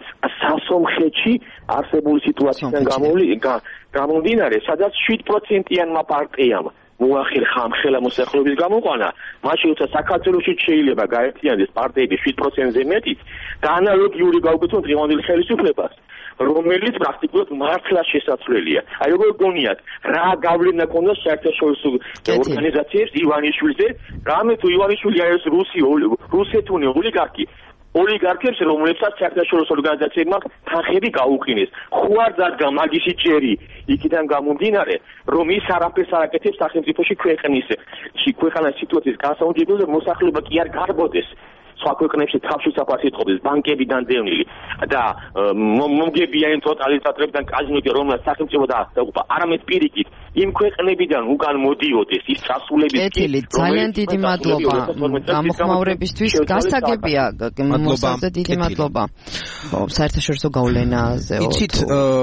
სასომხეთში არსებული სიტუაციიდან გამომდინარე, სადაც შვიდ პროცენტიანმა პარტიამ მოახერხა ხამხელა მოსახლეობის გამოყვანა, მაშინ როცა საქართველოში შეიძლება გაერთიანდეს პარტიები შვიდ პროცენტზე მეტით და ანალოგიური გავუკეთოთ დღევანდელ ხელისუფლებას, რომელიც პრაქტიკულად მართლა შესაძლებელია. აი როგორ გონიათ, რა გავლენა ქონდა საერთაშორისო ორგანიზაციებს ივანიშვილზე, რამე თუ ივანიშვილი არის რუსი რუსეთუნი ოლიგარქი, ოლიგარქებს, რომლებსაც საერთაშორისო ორგანიზაციებმა თანხები გაუყინეს. ხო არ დადგა მაგისი ჭერი იქიდან გამომდინარე, რომ ის არაფერს არ აკეთებს სახელმწიფოში ქვეყნის ქვეყანას სიტუაციის გასაუმჯობესებლად და მოსახლეობა კი არ გარბოდეს. სხვა ქვეყნებში თავშესაფარს ეთყობდეს ბანკებიდან დევნილი და მომგებიანი ტოტალიტარებიდან კაზინოები, რომელსაც სახელმწიფო დააყუპა, არამედ პირიქით იმ ქვეყნებიდან უკან მოდიოდეს ის სასულების კეთილი, ძალიან დიდი მადლობა გამოხმაურებისთვის, გასაგებია მოსაზე დიდი მადლობა. საერთაშორისო გავლენაზე იცით,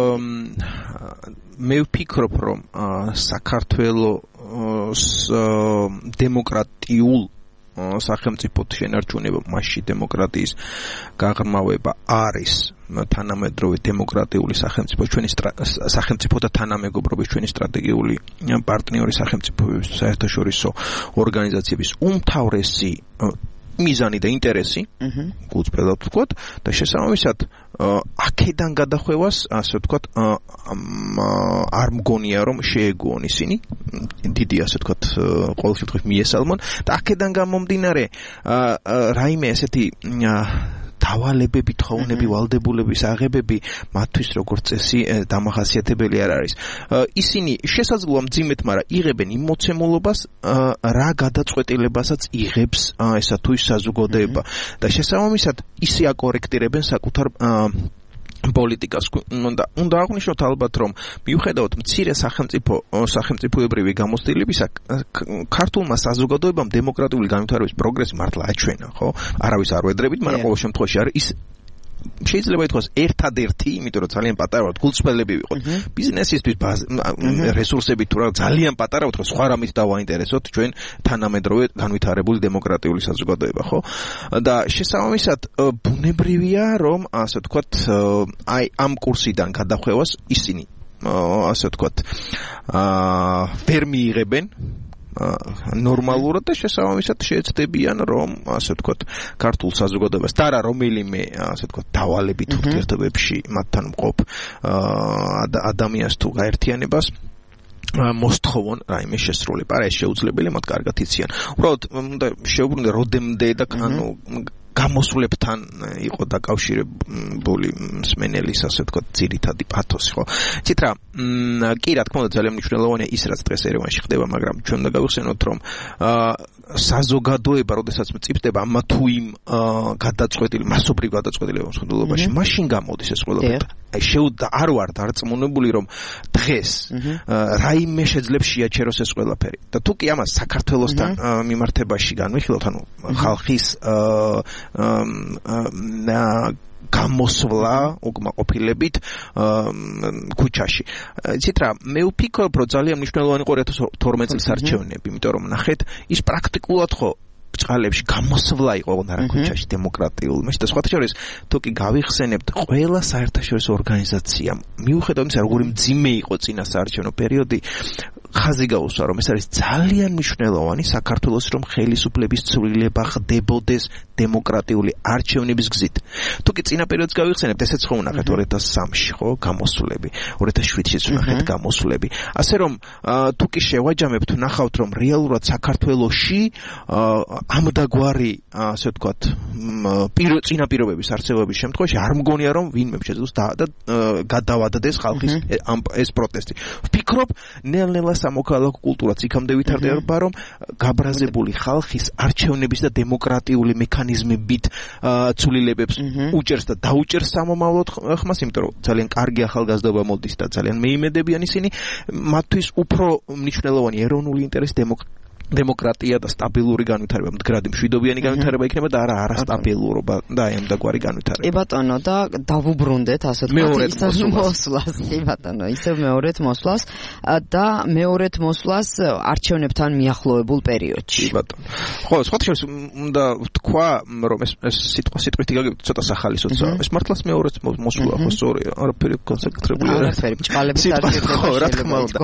მე ვფიქრობ, რომ საქართველოს დემოკრატიულ სახელმწიფოთ შენარჩუნება, მასში დემოკრატიის გაღრმავება არის თანამედროვე დემოკრატიული სახელმწიფო, ჩვენი სახელმწიფოთა თანამეგობრობის, ჩვენი სტრატეგიული პარტნიორი სახელმწიფოების, საერთაშორისო ორგანიზაციების უმთავრესი მიზანი და ინტერესი, გულწრფელად ვთქვათ, და შესაბამისად აქედან გადახვევას, ასე ვთქვათ, არ მგონია რომ შეეგუონ ისინი, დიდი ასე ვთქვათ, ყოველ შემთხვევაში მიესალმონ და აქედან გამომდინარე რაიმე ესეთი დავალებები, თხოვნები, ვალდებულების აღებები მათთვის როგორც წესი დამახასიათებელი არ არის. ისინი შესაძლოა მძიმედ, მაგრამ იღებენ იმ მოცემულობას, რა გადაწყვეტილებასაც იღებს ესა თუ ის საზოგადოება და შესაბამისად ისე აკორექტირებენ საკუთარ პოლიტიკას. უნდა უნდა აღნიშნოთ ალბათ, რომ მიუხედავად მცირე სახელმწიფო სახელმწიფოებრივი გამოცდილებისა, ქართულმა საზოგადოებამ დემოკრატიული განვითარების პროგრესი მართლა აჩვენა, ხო? არავის არ ვედრებით, მაგრამ ყოველ შემთხვევაში არის ის შეიძლება ითქვას ერთადერთი, იმიტომ რომ ძალიან პატარა ვართ, გულწრფელები ვიყოთ. ბიზნესისთვის რესურსები თუ რა ძალიან პატარა ვართ, სხვა რამით დავაინტერესოთ ჩვენ თანამედროვე განვითარებული დემოკრატიული საზოგადოება, ხო? და შესაბამისად ბუნებრივია, რომ ასე ვთქვათ, აი ამ კურსიდან გადახვევას ისინი ასე ვთქვათ, აა ვერ მიიღებენ ნორმალურად და შესაბამისად შეეცდებიან, რომ ასე ვთქვათ, ქართულ საზოგადოებას და რა რომელიმე ასე ვთქვათ, დავალებით ურთიერთობებში მათთან მყოფ ადამიანს თუ გაერთიანებას მოსთხოვონ რაიმე შესრულება. არა, ეს შეუძლებელია, მათ კარგად იციან. უბრალოდ უნდა შეუბრუნდე როდემდე და ანუ გამოსვლებთან იყო დაკავშირებული მსმენელის, ასე ვთქვათ, ძირითადი პათოსი, ხო? იცით რა, კი რა თქმა უნდა ძალიან მნიშვნელოვანია ის, რაც დღეს ერევანში ხდება, მაგრამ ჩვენ უნდა გავიხსენოთ, რომ საზოგადოება, როდესაც მწიფდება ამა თუ იმ გადაწყვეტილი, მასობრივ გადაწყვეტილებამ მსხვილობაში, მაშინ გამოდის ეს ყველაფერი. აი შეუდა არ ვარ დარწმუნებული, რომ დღეს რაიმე შეძლებს შეაჩეროს ეს ყველაფერი. და თუ კი ამას საქართველოსთან მიმართებაში განვიხილოთ, ანუ ხალხის გამოსვლა უკმაყოფილებით ქუჩაში. იცით რა, მე ვფიქრობ, რომ ძალიან მნიშვნელოვანი იყო ორი ათას თორმეტ წლის არჩევნები, იმიტომ რომ ნახეთ, ის პრაქტიკულად ხო ბჭყალებში გამოსვლა იყო რა ქუჩაში დემოკრატიულ. მე და სხვათა შორის, თუ კი გავიხსენებთ, ყველა საერთაშორისო ორგანიზაცია, მიუხედავად იმისა, როგორი მძიმე იყო წინა საარჩევნო პერიოდი, ხაზი გაუსვა, რომ ეს არის ძალიან მნიშვნელოვანი საქართველოს რომ ხელისუფლების ცვლილება ხდებოდეს დემოკრატიული არჩევნების გზით. თუ კი წინა პერიოდს გავიხსენებთ, ესეც ხო უნახეთ ორი ათას სამში, ხო, გამოსვლები, ორი ათას შვიდშიც უნახეთ გამოსვლები. ასე რომ თუ კი შევაჯამებთ, ნახავთ რომ რეალურად საქართველოში ამდაგვარი, ასე ვთქვათ, წინა პირობების არსებობის შემთხვევაში არ მგონია რომ ვინმე შეძლოს და გადავადდეს ხალხის ეს პროტესტი. ვფიქრობ, ნელ-ნელა სამოქალაქო კულტურაც იქამდე ვითარდება, რომ გაბრაზებული ხალხის არჩევნების და დემოკრატიული მექანიზმებით ცვლილებებს უჭერს და დაუჭერს სამომავლოდ ხმას, იმიტომ რომ ძალიან კარგი ახალგაზრდობა მოდის და ძალიან მეიმედებიან ისინი, მათთვის უფრო მნიშვნელოვანი ეროვნული ინტერესი დემოკრატია და სტაბილური განვითარება, მდგრადი მშვიდობიანი განვითარება იქნება და არა არასტაბილურობა და აი ამდაგვარი განვითარება. კი ბატონო, და დავუბრუნდეთ ასე თქვათ ისევ მოსვლას, კი ბატონო, ისევ მეორედ მოსვლას და მეორედ მოსვლას არჩევნებთან მიახლოებულ პერიოდში. კი ბატონო. ხო, სხვა შორის უნდა ვთქვა, რომ ეს ეს სიტყვა სიტყვით იგივე ცოტა სახალისოა. ეს მართლაც მეორედ მოსვლა ხო სწორია, არაფერი კონსეკრეტებული არა. არაფერი ბჭყალების დაგირდება რა თქმა უნდა.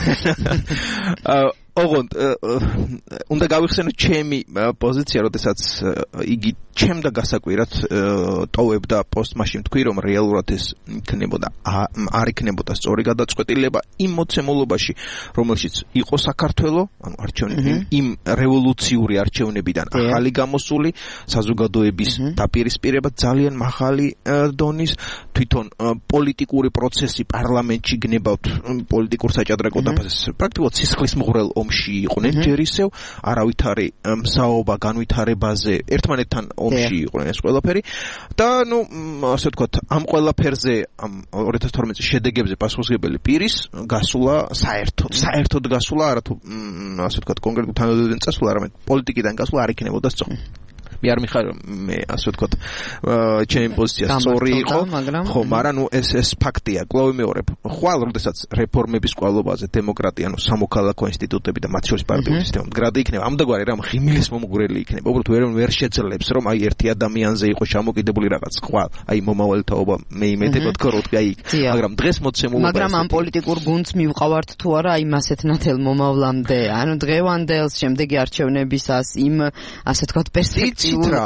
ოღონდ უნდა გავიხსენო ჩემი პოზიცია, როდესაც იგი ჩემდა გასაკვირად ტოვებდა პოსტ, მაშინ თქვი, რომ რეალურად ეს იქნებოდა არ იქნებოდა სწორი გადაწყვეტილება იმ მოცემულობაში, რომელშიც იყო საქართველო, ანუ არჩევნები, იმ რევოლუციური არჩევნებიდან ახალი გამოსული საზოგადოების დაპირისპირება ძალიან მაღალი დონის, თვითონ პოლიტიკური პროცესი პარლამენტში გნებავთ პოლიტიკურ საჭადრაკო დაფასებას, პრაქტიკულად სისხლის მღვრელ ომში იყვნენ ჯერ ისევ, არავითარი მსაობა განვითარებაზე ერთმანეთთან ომში იყვნენ ეს ყველაფერი და ნუ ასე ვთქვათ, ამ ყველაფერზე ამ ორი ათას თორმეტი წლის შედეგებზე პასუხისმგებელი პირის გასულა საერთოდ, საერთოდ გასულა, არათუ ასე ვთქვათ, კონკრეტულ თანამდებობიდან წასულა, არამედ პოლიტიკიდან გასულა არ იქნებოდა სწორი. მე არ მიხარ მე ასე ვთქვათ ჩემი პოზიცია სწორი იყო, ხო, მაგრამ ნუ ეს ეს ფაქტია, კვლავ მეორებ. ხვალ როდესაც რეფორმების კვალობაზე დემოკრატია, ნუ სამოქალაქო ინსტიტუტები და მათ შორის პარტიული სისტემა მდგრადი იქნება, ამდაგვარი რამ ღიმილის მომგვრელი იქნება. უბრალოდ ვერ ვერ შეძლებს, რომ აი ერთი ადამიანზე იყოს ჩამოკიდებული რაღაც. ხვალ აი მომავალი თაობა მე იმედებოდ ქოროთ, აი, მაგრამ დღეს მოცემულობა მაგრამ ამ პოლიტიკურ გუნდს მივყავართ თუ არა აი მასეთ ნათელ მომავლამდე, ანუ დღევანდელს შემდეგი არჩევნებისას იმ ასე ვთქვათ პერსპექტივას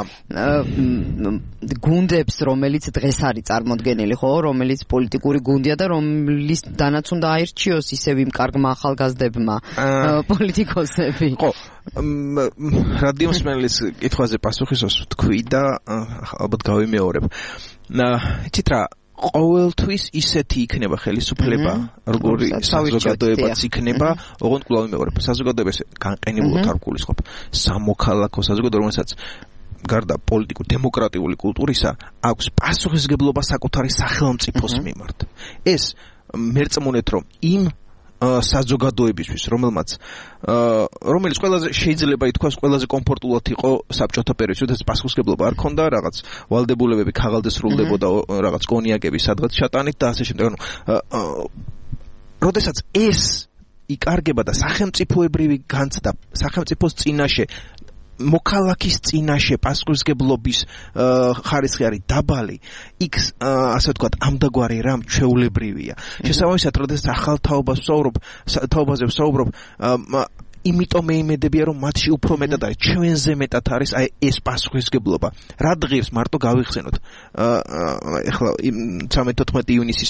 გუნდებს, რომელიც დღეს არის წარმოდგენილი, ხო, რომელიც პოლიტიკური გუნდია და რომლის დანაც უნდა აირჩიოს ისევ იმ კარგმა ახალგაზრდებმა პოლიტიკოსები. ხო, რადიოსმელის კითხვაზე პასუხისას ვთქვი და ალბათ გავიმეორებ. იცით რა, ყოველთვის ისეთი იქნება ხელისუფლება, როგორი საზოგადოებაც იქნება, ოღონდ კვლავ ვიმეორებ, საზოგადოებას განყენებულად არ გულისხმობ. სამოქალაქო საზოგადოება, რომელსაც გარდა პოლიტიკურ დემოკრატიული კულტურისა აქვს პასუხისმგებლობა საკუთარი სახელმწიფოს მიმართ. ეს მერწმუნეთ, რომ იმ საზოგადოებისთვის, რომელმაც რომელიც ყველაზე შეიძლება ითქვას ყველაზე კომფორტულად იყო საბჭოთა პერიოდში, როდესაც პასუხისმგებლობა არ ქონდა, რაღაც ვალდებულებები ქაღალდზე სრულდებოდა, რაღაც კონიაკები სადღაც ჩატანით და ასე შემდეგ. ანუ როდესაც ეს იკარგება და სახელმწიფოებრივი განცდა სახელმწიფოს წინაშე მოქალაქის წინაშე პასუხისმგებლობის ხარისხი არის დაბალი, იქ ასე ვთქვათ, ამდაგვარი რამ ჩვეულებრივია. შესაბამისად, როდესაც ახალ თაობას ვსაუბრობ, თაობაზე ვსაუბრობ, იმიტომ მეიმედებია, რომ მათში უფრო მეტად არის, ჩვენზე მეტად არის აი ეს პასუხისმგებლობა. რა დღეს მარტო გავიხსენოთ. ეხლა ცხრამეტი ივნისის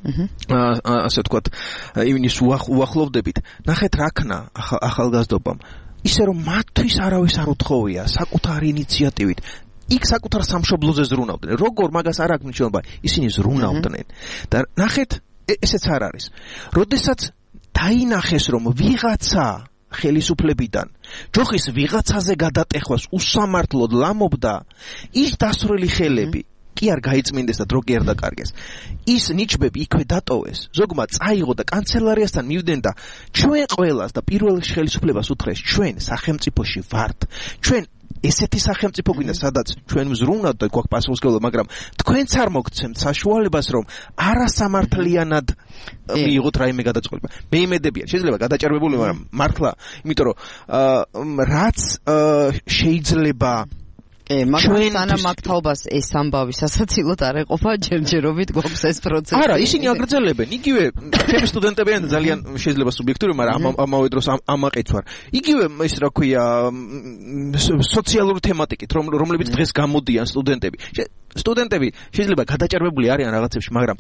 ასე ვთქვათ, ივნისს უახლოვდებით. ნახეთ რა ქნა ახალგაზრდობამ. ისე რომ მათთვის არავის არ უთხოვია საკუთარი ინიციატივით. იქ საკუთარ სამშობლოზე ზრუნავდნენ. როგორ მაგას არ აქვს მნიშვნელობა, ისინი ზრუნავდნენ. და ნახეთ, ესეც არ არის. როდესაც დაინახეს, რომ ვიღაცა ხელისუფლებიდან ჯოხის ვიღაცაზე გადატეხვას უსამართლოდ ლამობდა, ის დასრული ხელები კი არ გაიწმინდეს და დრო კი არ დაკარგეს. ის ნიჩბები იქვე დატოვეს. ზოგმა წაიღო და კანცელარიასთან მივდნენ და ჩვენ ყველას და პირველ ხელისუფლებას უთხრეს, ჩვენ სახელმწიფოში ვართ. ჩვენ ესეთი სახელმწიფო გვინდა, სადაც ჩვენ ვზრუნავთ და გვაქვს პასუხისმგებლობა, მაგრამ თქვენც არ მოგცემთ საშუალებას, რომ არასამართლიანად მიიღოთ რაიმე გადაწყვეტილება. მე იმედებია, შეიძლება გადაჭარბებული, მაგრამ მართლა, იმიტომ რომ რაც შეიძლება კი, მაგრამ სანამ აქ თაობას ეს ამბავი სასაცილოდ არ ეყოფა, ჯერჯერობით გვაქვს ეს პროცესი. არა, ისინი აგრძელებენ. იგივე ჩემი სტუდენტებიან ძალიან შეიძლება სუბიექტური, მაგრამ ამავე დროს ამაყიც ვარ. იგივე ის რა ქვია სოციალური თემატიკით, რომლებიც დღეს გამოდიან სტუდენტები. სტუდენტები შეიძლება გადაჭარბებული არიან რაღაცებში, მაგრამ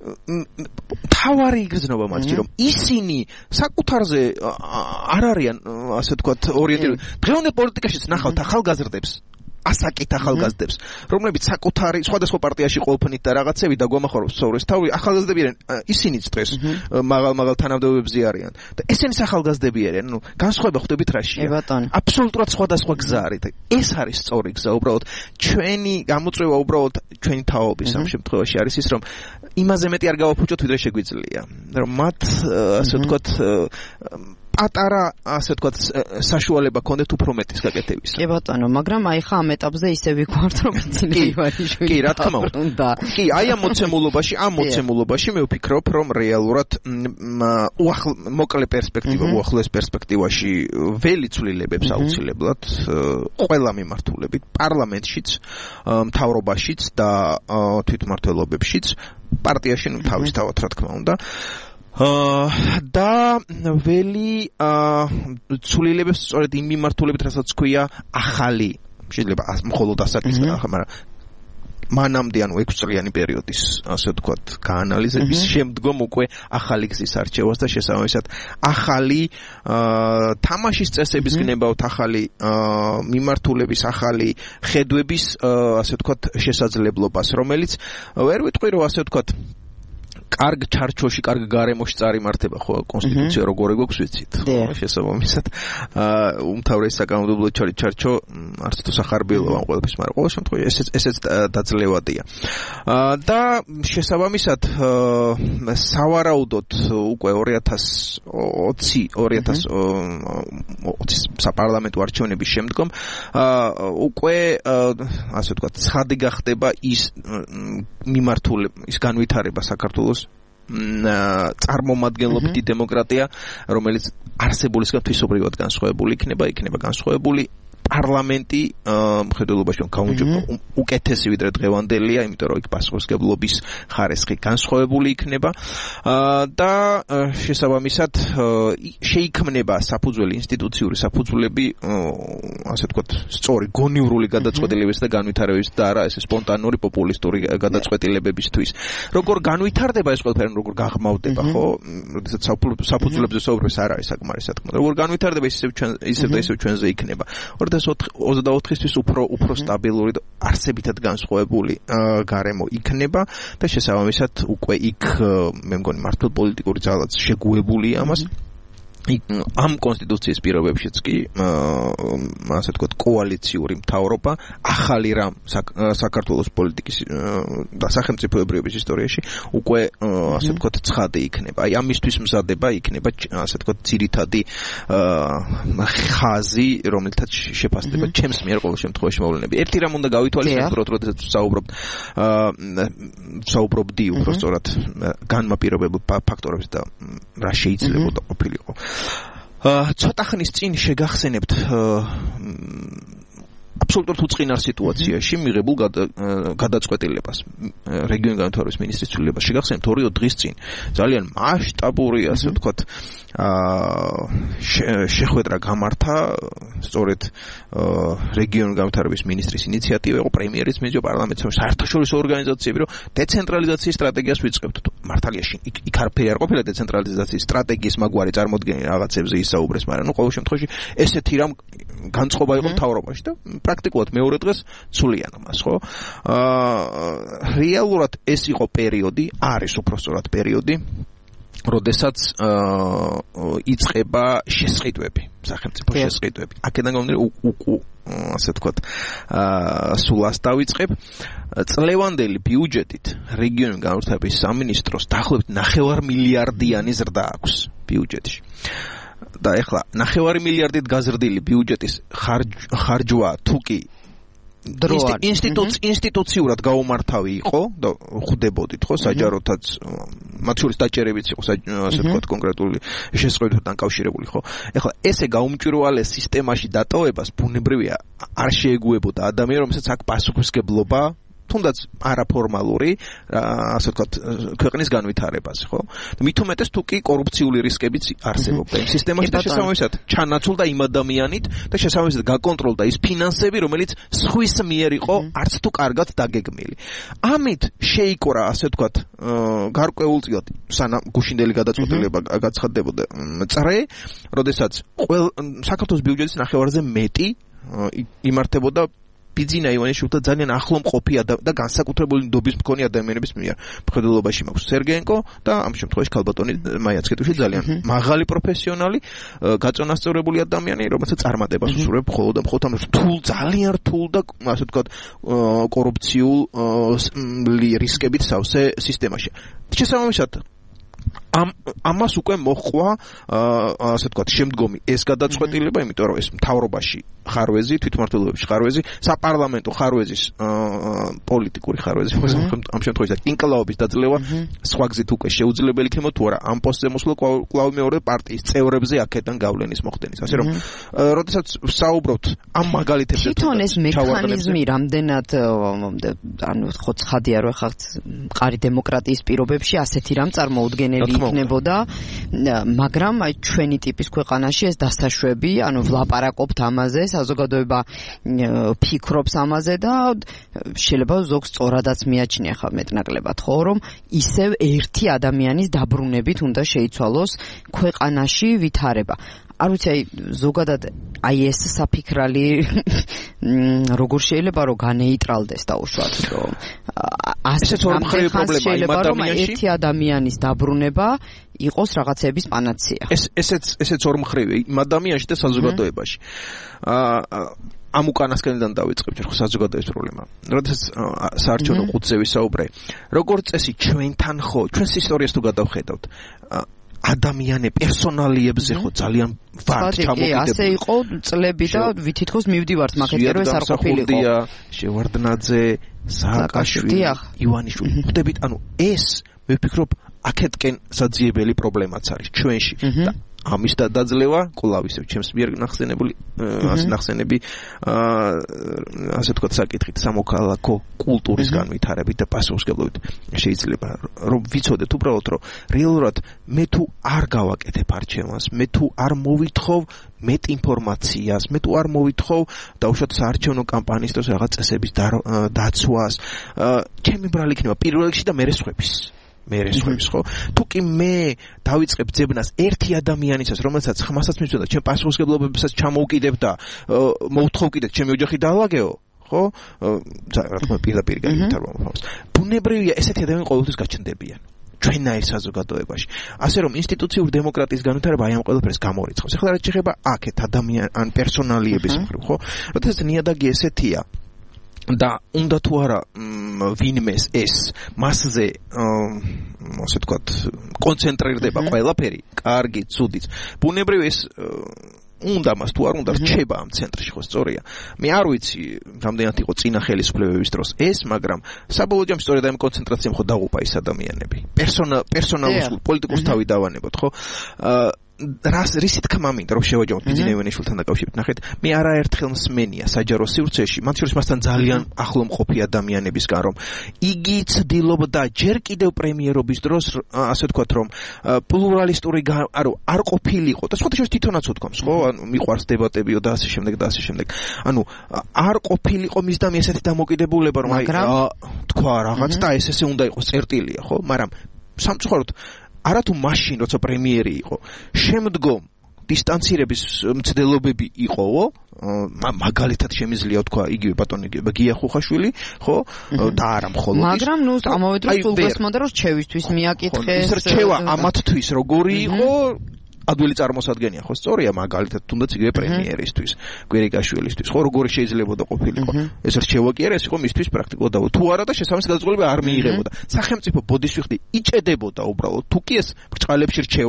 თავარი იგრძნობა მათში, რომ ისინი საკუთარზე არ არიან, ასე ვთქვათ, ორიენტირებული. დღევანდელ პოლიტიკაშიც ნახავთ ახალგაზრდებს. ასაკით ახალგაზრდებს, რომლებიც საკუთარი სხვადასხვა პარტიაში ყოფნით და რაღაცები და გვამახაროს სწორეს თავი ახალგაზრდები არიან, ისინიც დღეს მაღალ-მაღალ თანამდებობებზე არიან. და ესენიც ახალგაზრდები არიან, ნუ განსხვავება ხვდებით რაშია. აბსოლუტურად სხვადასხვა გზა არის და ეს არის სწორი გზა, უბრალოდ ჩვენი გამოწვევა უბრალოდ ჩვენი თაობის ამ შემთხვევაში არის ის, რომ იმაზე მეტი არ გავაფუჭოთ, ვიდრე შეგვიძლია. რომ მათ ასე ვთქვათ პატარა ასე ვთქვათ საშუალება ქონდეთ უფრო მეტის გაკეთების. კი ბატონო, მაგრამ აი ხა ამ ეტაპზე ისე ვიგვართ რომ ძინებარიშვილი. კი, რა თქმა უნდა. კი, აი ამ მოცემულობაში, ამ მოცემულობაში მე ვფიქრობ, რომ რეალურად მოკლე პერსპექტივა, უახლოეს პერსპექტივაში ველი ცვლილებებს აუცილებლად ყველა მიმართულებით, პარლამენტშიც, მთავრობაშიც და თვითმმართველობებშიც, პარტიაში ნუ თავისთავად რა თქმა უნდა. და ველი ცვლილებებს სწორედ იმ მიმართულებით, რასაც ქვია ახალი, შეიძლება მხოლოდ ასაკის, მაგრამ მანამდე ანუ ექვსი წლიანი პერიოდის, ასე ვთქვათ, გაანალიზების შემდგომ უკვე ახალი გზის არჩევას და შესაბამისად ახალი თამაშის წესების გნებავთ, ახალი მიმართულების, ახალი ხედვების, ასე ვთქვათ, შესაძლებლობას, რომელიც ვერ ვიტყვი, რომ ასე ვთქვათ კარგ ჩარჩოში, კარგ გარემოში წარიმართება, ხო, კონსტიტუცია როგორი გვაქვს ვიცით. შესაბამისად, უმთავრესი საკანონმდებლო ჩარჩო არც თუ სახარბიელო ამ ყველაფერს, მაგრამ ყოველ შემთხვევაში ესეც ესეც დაძლევადია. და შესაბამისად, სავარაუდოდ უკვე ორი ათას ოცი ორი ათას ოცი საპარლამენტო არჩევნების შემდგომ უკვე ასე ვთქვათ, ცხადი გახდება ის მიმართულება, ის განვითარება საქართველოს წარმომადგენლობითი დემოკრატია, რომელიც არსებულისგან თვისობრივად განსხვავებული იქნება, იქნება განსხვავებული პარლამენტი მხედველობაში უკეთესი ვიდრე დღევანდელია, იმიტომ რომ იქ პასუხისმგებლობის ხარისხი განსხვავებული იქნება და შესაბამისად შეიქმნება საფუძველი, ინსტიტუციური საფუძვლები, ასე ვთქვათ, სწორი გონივრული გადაწყვეტილებების და განვითარების და არა ესე სპონტანური პოპულისტური გადაწყვეტილებებისთვის. როგორ განვითარდება ეს ყველაფერი, როგორ გაღმავდება, ხო? როდესაც საფუძვლებზე საუბრობს არ არის საკმარისი თქმა. როგორ განვითარდება ისევ ჩვენ ისევ და ისევ ჩვენზე იქნება. ოცდაოთხისთვის უფრო უფრო სტაბილური და არსებითად განსხვავებული გარემო იქნება და შესაბამისად უკვე იქ მე მგონი მართლ პოლიტიკური ძალაც შეგუებულია ამას. ამ კონსტიტუციის პირობებშიც კი ასე ვთქვათ კოალიციური მთავრობა ახალი რამ საქართველოს პოლიტიკის და სახელმწიფოებრიობის ისტორიაში უკვე ასე ვთქვათ ცხადი იქნება. აი ამისთვის მზადება იქნება ასე ვთქვათ ძირითადი ხაზი, რომელთაც შეფასდება ჩემს მიერ ყოველ შემთხვევაში მოვლენები. ერთი რამ უნდა გავითვალისწინოთ, როდესაც ვსაუბრობთ ვსაუბრობდი უფრო სწორად განმაპირობებელ ფაქტორებს და რა შეიძლებოდა ყოფილიყო. ცოტა ხნის წინ შეგახსენებთ აბსოლუტურად უწყინარ სიტუაციაში მიღებულ გადაწყვეტილებას რეგიონის განვითარების მინისტრის ცვლილებას შეგახსენებთ ორი დღის წინ ძალიან მასშტაბური ასე ვთქვათ შეხვედრა გამართა სწორედ რეგიონის განვითარების მინისტრის ინიციატივა იყო პრემიერის მიერ პარლამენტში საერთაშორისო ორგანიზაციები რომ დეცენტრალიზაციის სტრატეგიას ვიწყებთ მართალია იქ არაფერი არ ყოფილა დეცენტრალიზაციის სტრატეგიის მაგვარი წარმოდგენა რაღაცებზე ისაუბრეს მაგრამ ნუ ყოველ შემთხვევაში ესეთი რამ განწყობა იყო მთავრობაში და პრაქტიკულად მეორე დღეს ცვლიან ამას ხო აა რეალურად ეს იყო პერიოდი არის უпростоრად პერიოდი როდესაც იწყება შესყიდვები სახელმწიფო შესყიდვები აქედან გამომდინარე ასე ვთქვათ სულას დავიწყებ წლევანდელი ბიუჯეტით რეგიონის განვითარების სამინისტროს დაახლოებით ნახევარ მილიარდიანი ზრდა აქვს ბიუჯეტში და ეხლა ნახევარი მილიარდით გაზრდილი ბიუჯეტის ხარჯვა თუკი ინსტიტუცი ინსტიტუციურად გაუმართავი იყო და ხვდებოდით ხო საჯაროთაც მათ შორის დაჭერებიც იყო ასე ვთქვათ კონკრეტული შესწავლთან დაკავშირებული ხო ეხლა ესე გაუმჭვირვალე სისტემაში დატოვებას ბუნებრივია არ შეეგუებოდა ადამიანი რომელსაც აქ პასუხისგებლობა თუნდაც არაფორმალური ასე ვთქვათ ქვეყნის განვითარებას ხო და მით უმეტეს თუ კი კორუფციული რისკებიც არსებობდა იმ სისტემაში და შესაბამისად ჩანაცვლდა იმ ადამიანით და შესაბამისად გაკონტროლდა ის ფინანსები რომელიც სხვის მიერ იყო არც თუ კარგად დაგეგმილი ამით შეიკორა ასე ვთქვათ გარკვეულწილად სანამ გუშინდელი გადაწყვეტილება გაცხადდებოდა წრე როდესაც საქართველოს ბიუჯეტის ნახევარზე მეტი იმართებოდა ბიძინა ივანიშვილთან ძალიან ახლო მყოფი და განსაკუთრებული ნდობის მქონე ადამიანების მიერ. მხედველობაში მაქვს სერგეენკო და ამ შემთხვევაში ქალბატონი მაიაცკეთუშვილი ძალიან მაღალი პროფესიონალი, გაწონასწორებული ადამიანი, რომელსაც წარმატებას უსურვებ მხოლოდ და მხოლოდ ამ რთულ, ძალიან რთულ და ასე ვთქვათ კორუფციულ რისკებით სავსე სისტემაში. შესაბამისად ამ ამას უკვე მოხვა ასე ვთქვათ შემდგომი ეს გადაწყვეტილება, იმიტომ რომ ეს მთავრობაში ხარვეზი, თვითმმართველობებში ხარვეზი, საპარლამენტო ხარვეზის პოლიტიკური ხარვეზი, ამ შემთხვევაში ინკლაობის დაძლევა სხვა გზით უკვე შეუძლებელი იქნება თუ არა ამ პოსტზე მოსვლა კვლავ მეორე პარტიის წევრებზე აქედან გავლენის მოხდენის. ასე რომ, როდესაც ვსაუბრობთ ამ მაგალითებზე თვითონ ეს მექანიზმი რამდენად ანუ ხო ცხადია რომ ხახ მყარი დემოკრატიის პირობებში ასეთი რამ წარმოუდგენელი იქნებოდა, მაგრამ აი ჩვენი ტიპის ქვეყანაში ეს დასაშვები, ანუ ვლაპარაკობთ ამაზე, საზოგადოება ფიქრობს ამაზე და შეიძლება ზოგს სწორადაც მიაჩნია ხა მეტნაკლებად, ხო, რომ ისევ ერთი ადამიანის დაბრუნებით უნდა შეიცვალოს ქვეყანაში ვითარება. არ ვიცი, აი ზოგადად აი ეს საფიქრალი როგორ შეიძლება რომ განეიტრალდეს დაუშვათ, რომ ასეთ ორმხრივი პრობლემა იმ ადამიანში ერთი ადამიანის დაბრუნება იყოს რაღაცების პანაცეა. ეს ესეც ესეც ორმხრივი იმ ადამიანში და საზოგადოებაში. აა ამ უკანასკნელიდან დავიწყებ ხო საზოგადოების პრობლემა. როდესაც საარჩევნო ყუთზე ვისაუბრე, როგორც წესი ჩვენთან ხო, ჩვენს ისტორიას თუ გადავხედავთ, ადამიანე პერსონალიებზე ხო ძალიან ვართ ჩამოკიდებული. ასე იყო წლები და ვითითქოს მივდივართ მაგეთერ ეს არ ყოფილიყო. შევარდნაძე, სააკაშვილი, ივანიშვილი. ხვდებით, ანუ ეს მე ვფიქრობ აქეთკენ საძიებელი პრობლემაც არის ჩვენში და ამის დაძლევა კვლავ ისევ ჩემს მიერ ნახსენებული ასე ნახსენები ასე ვთქვათ საკითხით სამოქალაქო კულტურის განვითარებით და პასუხისმგებლობით შეიძლება რომ ვიცოდეთ უბრალოდ რომ რეალურად მე თუ არ გავაკეთებ არჩევანს, მე თუ არ მოვითხოვ მეტ ინფორმაციას, მე თუ არ მოვითხოვ დაუშვათ საარჩევნო კამპანიის დროს რაღაც წესების დაცვას, ჩემი ბრალი იქნება პირველ რიგში და მერე სხვების მე რესხვებს ხო თუ კი მე დავიწყებ ძებნას ერთი ადამიანისას რომელსაც ხმასაც მისვენ და ჩემ პასუხისმგებლობებსაც ჩამოუკიდებ და მოვთხოვ კიდე ჩემი ოჯახი დაალაგეო ხო რა თქმა უნდა პირდაპირ განვითარება მოხდეს ბუნებრივია ესეთი ადამიანები ყოველთვის გაჩნდებიან ჩვენაირ საზოგადოებაში ასე რომ ინსტიტუციური დემოკრატიის განვითარება აი ამ ყველაფერს გამორიცხავს ეხლა რაც შეეხება აქეთ ადამიან ან პერსონალიების მხრივ ხო როდესაც ნიადაგი ესეთია და უნდა თუ არა ვინმეს ეს მასზე ასე ვთქვათ კონცენტრირდება ყველაფერი, კარგი, ცუდიც. ბუნებრივ ეს უნდა მას თუ არ უნდა რჩება ამ ცენტრში ხო სწორია. მე არ ვიცი რამდენად იყო წინა ხელისუფლებების დროს ეს, მაგრამ საბოლოო ჯამში სწორედ ამ კონცენტრაციამ ხო დაღუპა ის ადამიანები. პერსონა პერსონალურ პოლიტიკურ თავი დავანებოთ ხო? რას რისით თქმა მინდა რომ შევაჯამოთ ბიძინა ივანიშვილთან დაკავშირებით ნახეთ მე არაერთხელ მსმენია საჯარო სივრცეში მათ შორის მასთან ძალიან ახლო მყოფი ადამიანებისგან რომ იგი ცდილობდა ჯერ კიდევ პრემიერობის დროს ასე ვთქვათ რომ პლურალისტური ანუ არ ყოფილიყო და სხვათა შორის თვითონაც უთქვამს ხო ანუ მიყვარს დებატებიო და ასე შემდეგ და ასე შემდეგ ანუ არ ყოფილიყო მის და ესეთი დამოკიდებულება რომ აი თქვა რაღაც და ეს ესე უნდა იყოს წერტილია ხო მაგრამ სამწუხაროდ არათუ მაშინ როცა პრემიერი იყო შემდგომ დისტანცირების მცდელობები იყოო მაგალითად შემიძლია თქვა იგივე ბატონი გია ხუხაშვილი ხო და არა მხოლოდ ის მაგრამ ნუ ამავე დროს სულგასმოდა რომ რჩევისთვის მიაკითხეს ის რჩევა ამათთვის როგორი იყო ადვილი წარმოსადგენია ხო სწორია მაგალითად თუნდაც იგივე პრემიერისთვის გვერიგაშვილისთვის ხო როგორი შეიძლება და ყოფილიყო ეს რჩევა კი არა ეს იყო მისთვის პრაქტიკულად და თუ არა და შესაბამისი გადაწყვეტილება არ მიიღებოდა სახელმწიფო ბოდიშვიხდი იჭედებოდა უბრალოდ თუ კი ეს ბრწყალებში რჩევა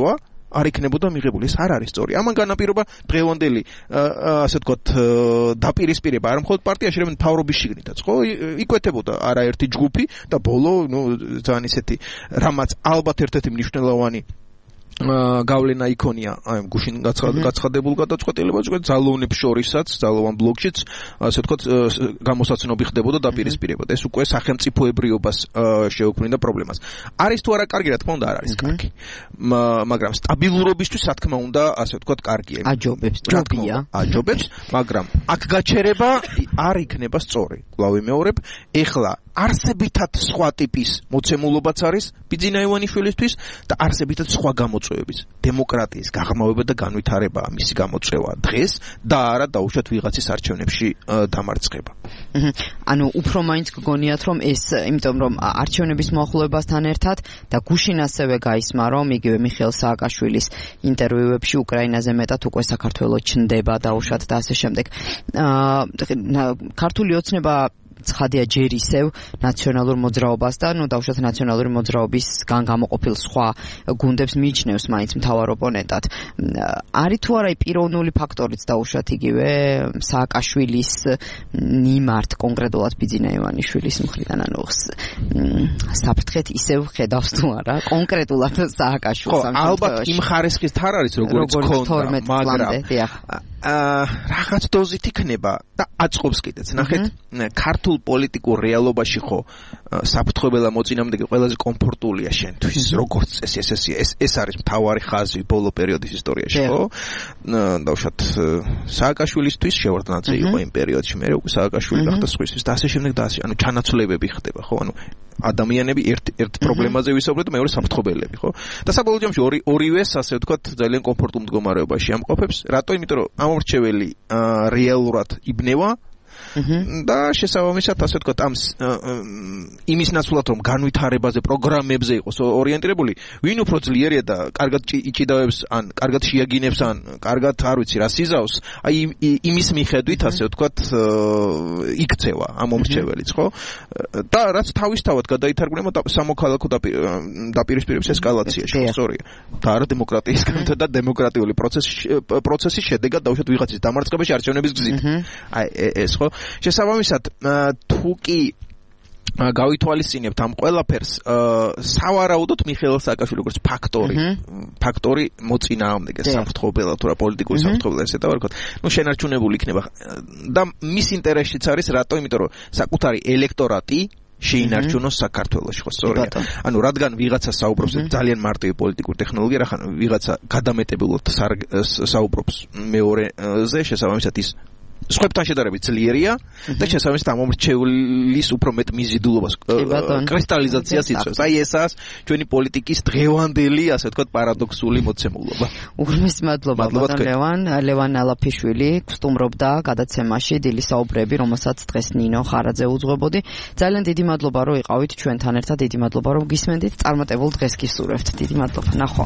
არ იქნებოდა მიღებული. ეს არ არის სწორი. ამან განაპირობა დღევანდელი ასე ვთქვათ დაპირისპირება არ მხოლოდ პარტიაში, არამედ მთავრობის შიგნითაც, ხო? იკვეთებოდა არაერთი ჯგუფი და ბოლო, ნუ ძალიან ისეთი რამაც ალბათ ერთ-ერთი მნიშვნელოვანი გავლენა იქონია აი გუშინ გაცხადებულ გადაწყვეტილებაზე, ძალოვნებს შორისაც, ძალოვან ბლოკშიც, ასე ვთქვათ, გამოსაცნობი ხდებოდა დაპირისპირება. ეს უკვე სახელმწიფოებრიობას შეუქმნიდა პრობლემას. არის თუ არა კარგი, რა თქმა უნდა, არ არის კარგი. მაგრამ სტაბილურობისთვის, რა თქმა უნდა, ასე ვთქვათ, კარგია. აჯობებს, ჯობია. აჯობებს, მაგრამ აქ გაჩერება არ იქნება სწორი. კვლავ ვიმეორებ, ეხლა არსებითად სხვა ტიპის მოცემულობაც არის ბიძინა ივანიშვილისთვის და არსებითად სხვა გამოწვევების დემოკრატიის გაღრმავება და განვითარება მისი გამოწვევა დღეს და არა დაუშვათ ვიღაცის არჩევნებში დამარცხება. ანუ უფრო მაინც გგონიათ რომ ეს იმიტომ რომ არჩევნების მოახლოებასთან ერთად და გუშინ ასევე გაისმა რომ იგივე მიხეილ სააკაშვილის ინტერვიუებში უკრაინაზე მეტად უკვე საქართველოს ჩნდება დაუშვათ და ასე შემდეგ. ქართული ოცნება ცხადია ჯერ ისევ ნაციონალურ მოძრაობას და ნუ დავუშვათ ნაციონალური მოძრაობისგან გამოყოფილ სხვა გუნდებს მიიჩნევს მაინც მთავარ ოპონენტად. არის თუ არა პიროვნული ფაქტორიც დაუშვათ იგივე სააკაშვილის მიმართ კონკრეტულად ბიძინა ივანიშვილის მხრიდან ანუ საფრთხეთ ისევ ხედავს თუ არა კონკრეტულად სააკაშვილს ამ ალბათ იმ ხარისხის თან არის როგორც ქონდა მაგრამ რაღაც დოზით იქნება და აწყობს კიდეც ნახეთ ქართულ პოლიტიკურ რეალობაში ხო საფრთხებელა მოწინააღმდეგე ყველაზე კომფორტულია შენთვის როგორც წესი ეს ეს ეს არის მთავარი ხაზი ბოლო პერიოდის ისტორიაში ხო დავუშვათ სააკაშვილისთვის შევარდნაძე იყო იმ პერიოდში მე უკვე სააკაშვილი გახდა სხვისთვის და ასე შემდეგ და ასე ანუ ჩანაცვლებები ხდება ხო ანუ ადამიანები ერთ ერთ პრობლემაზე ვისაუბრეთ და მეორე საფრთხებელები ხო და საბოლოო ჯამში ორი ორივეს ასე ვთქვათ ძალიან კომფორტულ მდგომარეობაში ამყოფებს რატო იმიტომ რომ ამორჩეველი რეალურად იბნევა და შესაბამისად ასე ვთქვათ ამ იმის ნაცვლად რომ განვითარებაზე პროგრამებზე იყოს ორიენტირებული ვინ უფრო ძლიერია და კარგად იჭიდავებს ან კარგად შეაგინებს ან კარგად არ ვიცი რა სიზავს აი იმის მიხედვით ასე ვთქვათ იქცევა ამ მომრჩეველიც ხო და რაც თავისთავად გადაითარგმნება სამოქალაქო დაპირისპირების ესკალაციაში ხო სწორია და არა დემოკრატიის და დემოკრატიული პროცესი პროცესის შედეგად დაუშვათ ვიღაცის დამარცხებაში არჩევნების გზით აი ეს ხო შესაბამისად თუ კი გავითვალისწინებთ ამ ყველაფერს სავარაუდოდ მიხეილ სააკაშვილი როგორც ფაქტორი ფაქტორი მოწინააღმდეგე საფრთხებელად თუ რა პოლიტიკური საფრთხებელად ესე დავარქოთ ნუ შენარჩუნებული იქნება და მის ინტერესშიც არის რატო იმიტომ რომ საკუთარი ელექტორატი შეინარჩუნოს საქართველოში ხო სწორია ანუ რადგან ვიღაცა საუბრობს ძალიან მარტივი პოლიტიკური ტექნოლოგია რახან ვიღაცა გადამეტებულად საუბრობს მეორეზე შესაბამისად ის სხვებთან შედარებით ძლიერია და შესაბამისად ამომრჩევლის უფრო მეტ მიზიდულობას კრისტალიზაციას იწვევს. აი ესაა ჩვენი პოლიტიკის დღევანდელი, ასე ვთქვათ, პარადოქსული მოცემულობა. უღრმესი მადლობა ლევან, ლევან ალაფიშვილი გსტუმრობდა გადაცემაში დილის საუბრები, რომელსაც დღეს ნინო ხარაძე უძღვებოდი. ძალიან დიდი მადლობა რომ იყავით ჩვენთან ერთად, დიდი მადლობა რომ გისმენდით, წარმატებულ დღეს გისურვებთ. დიდი მადლობა. ნახვამდის.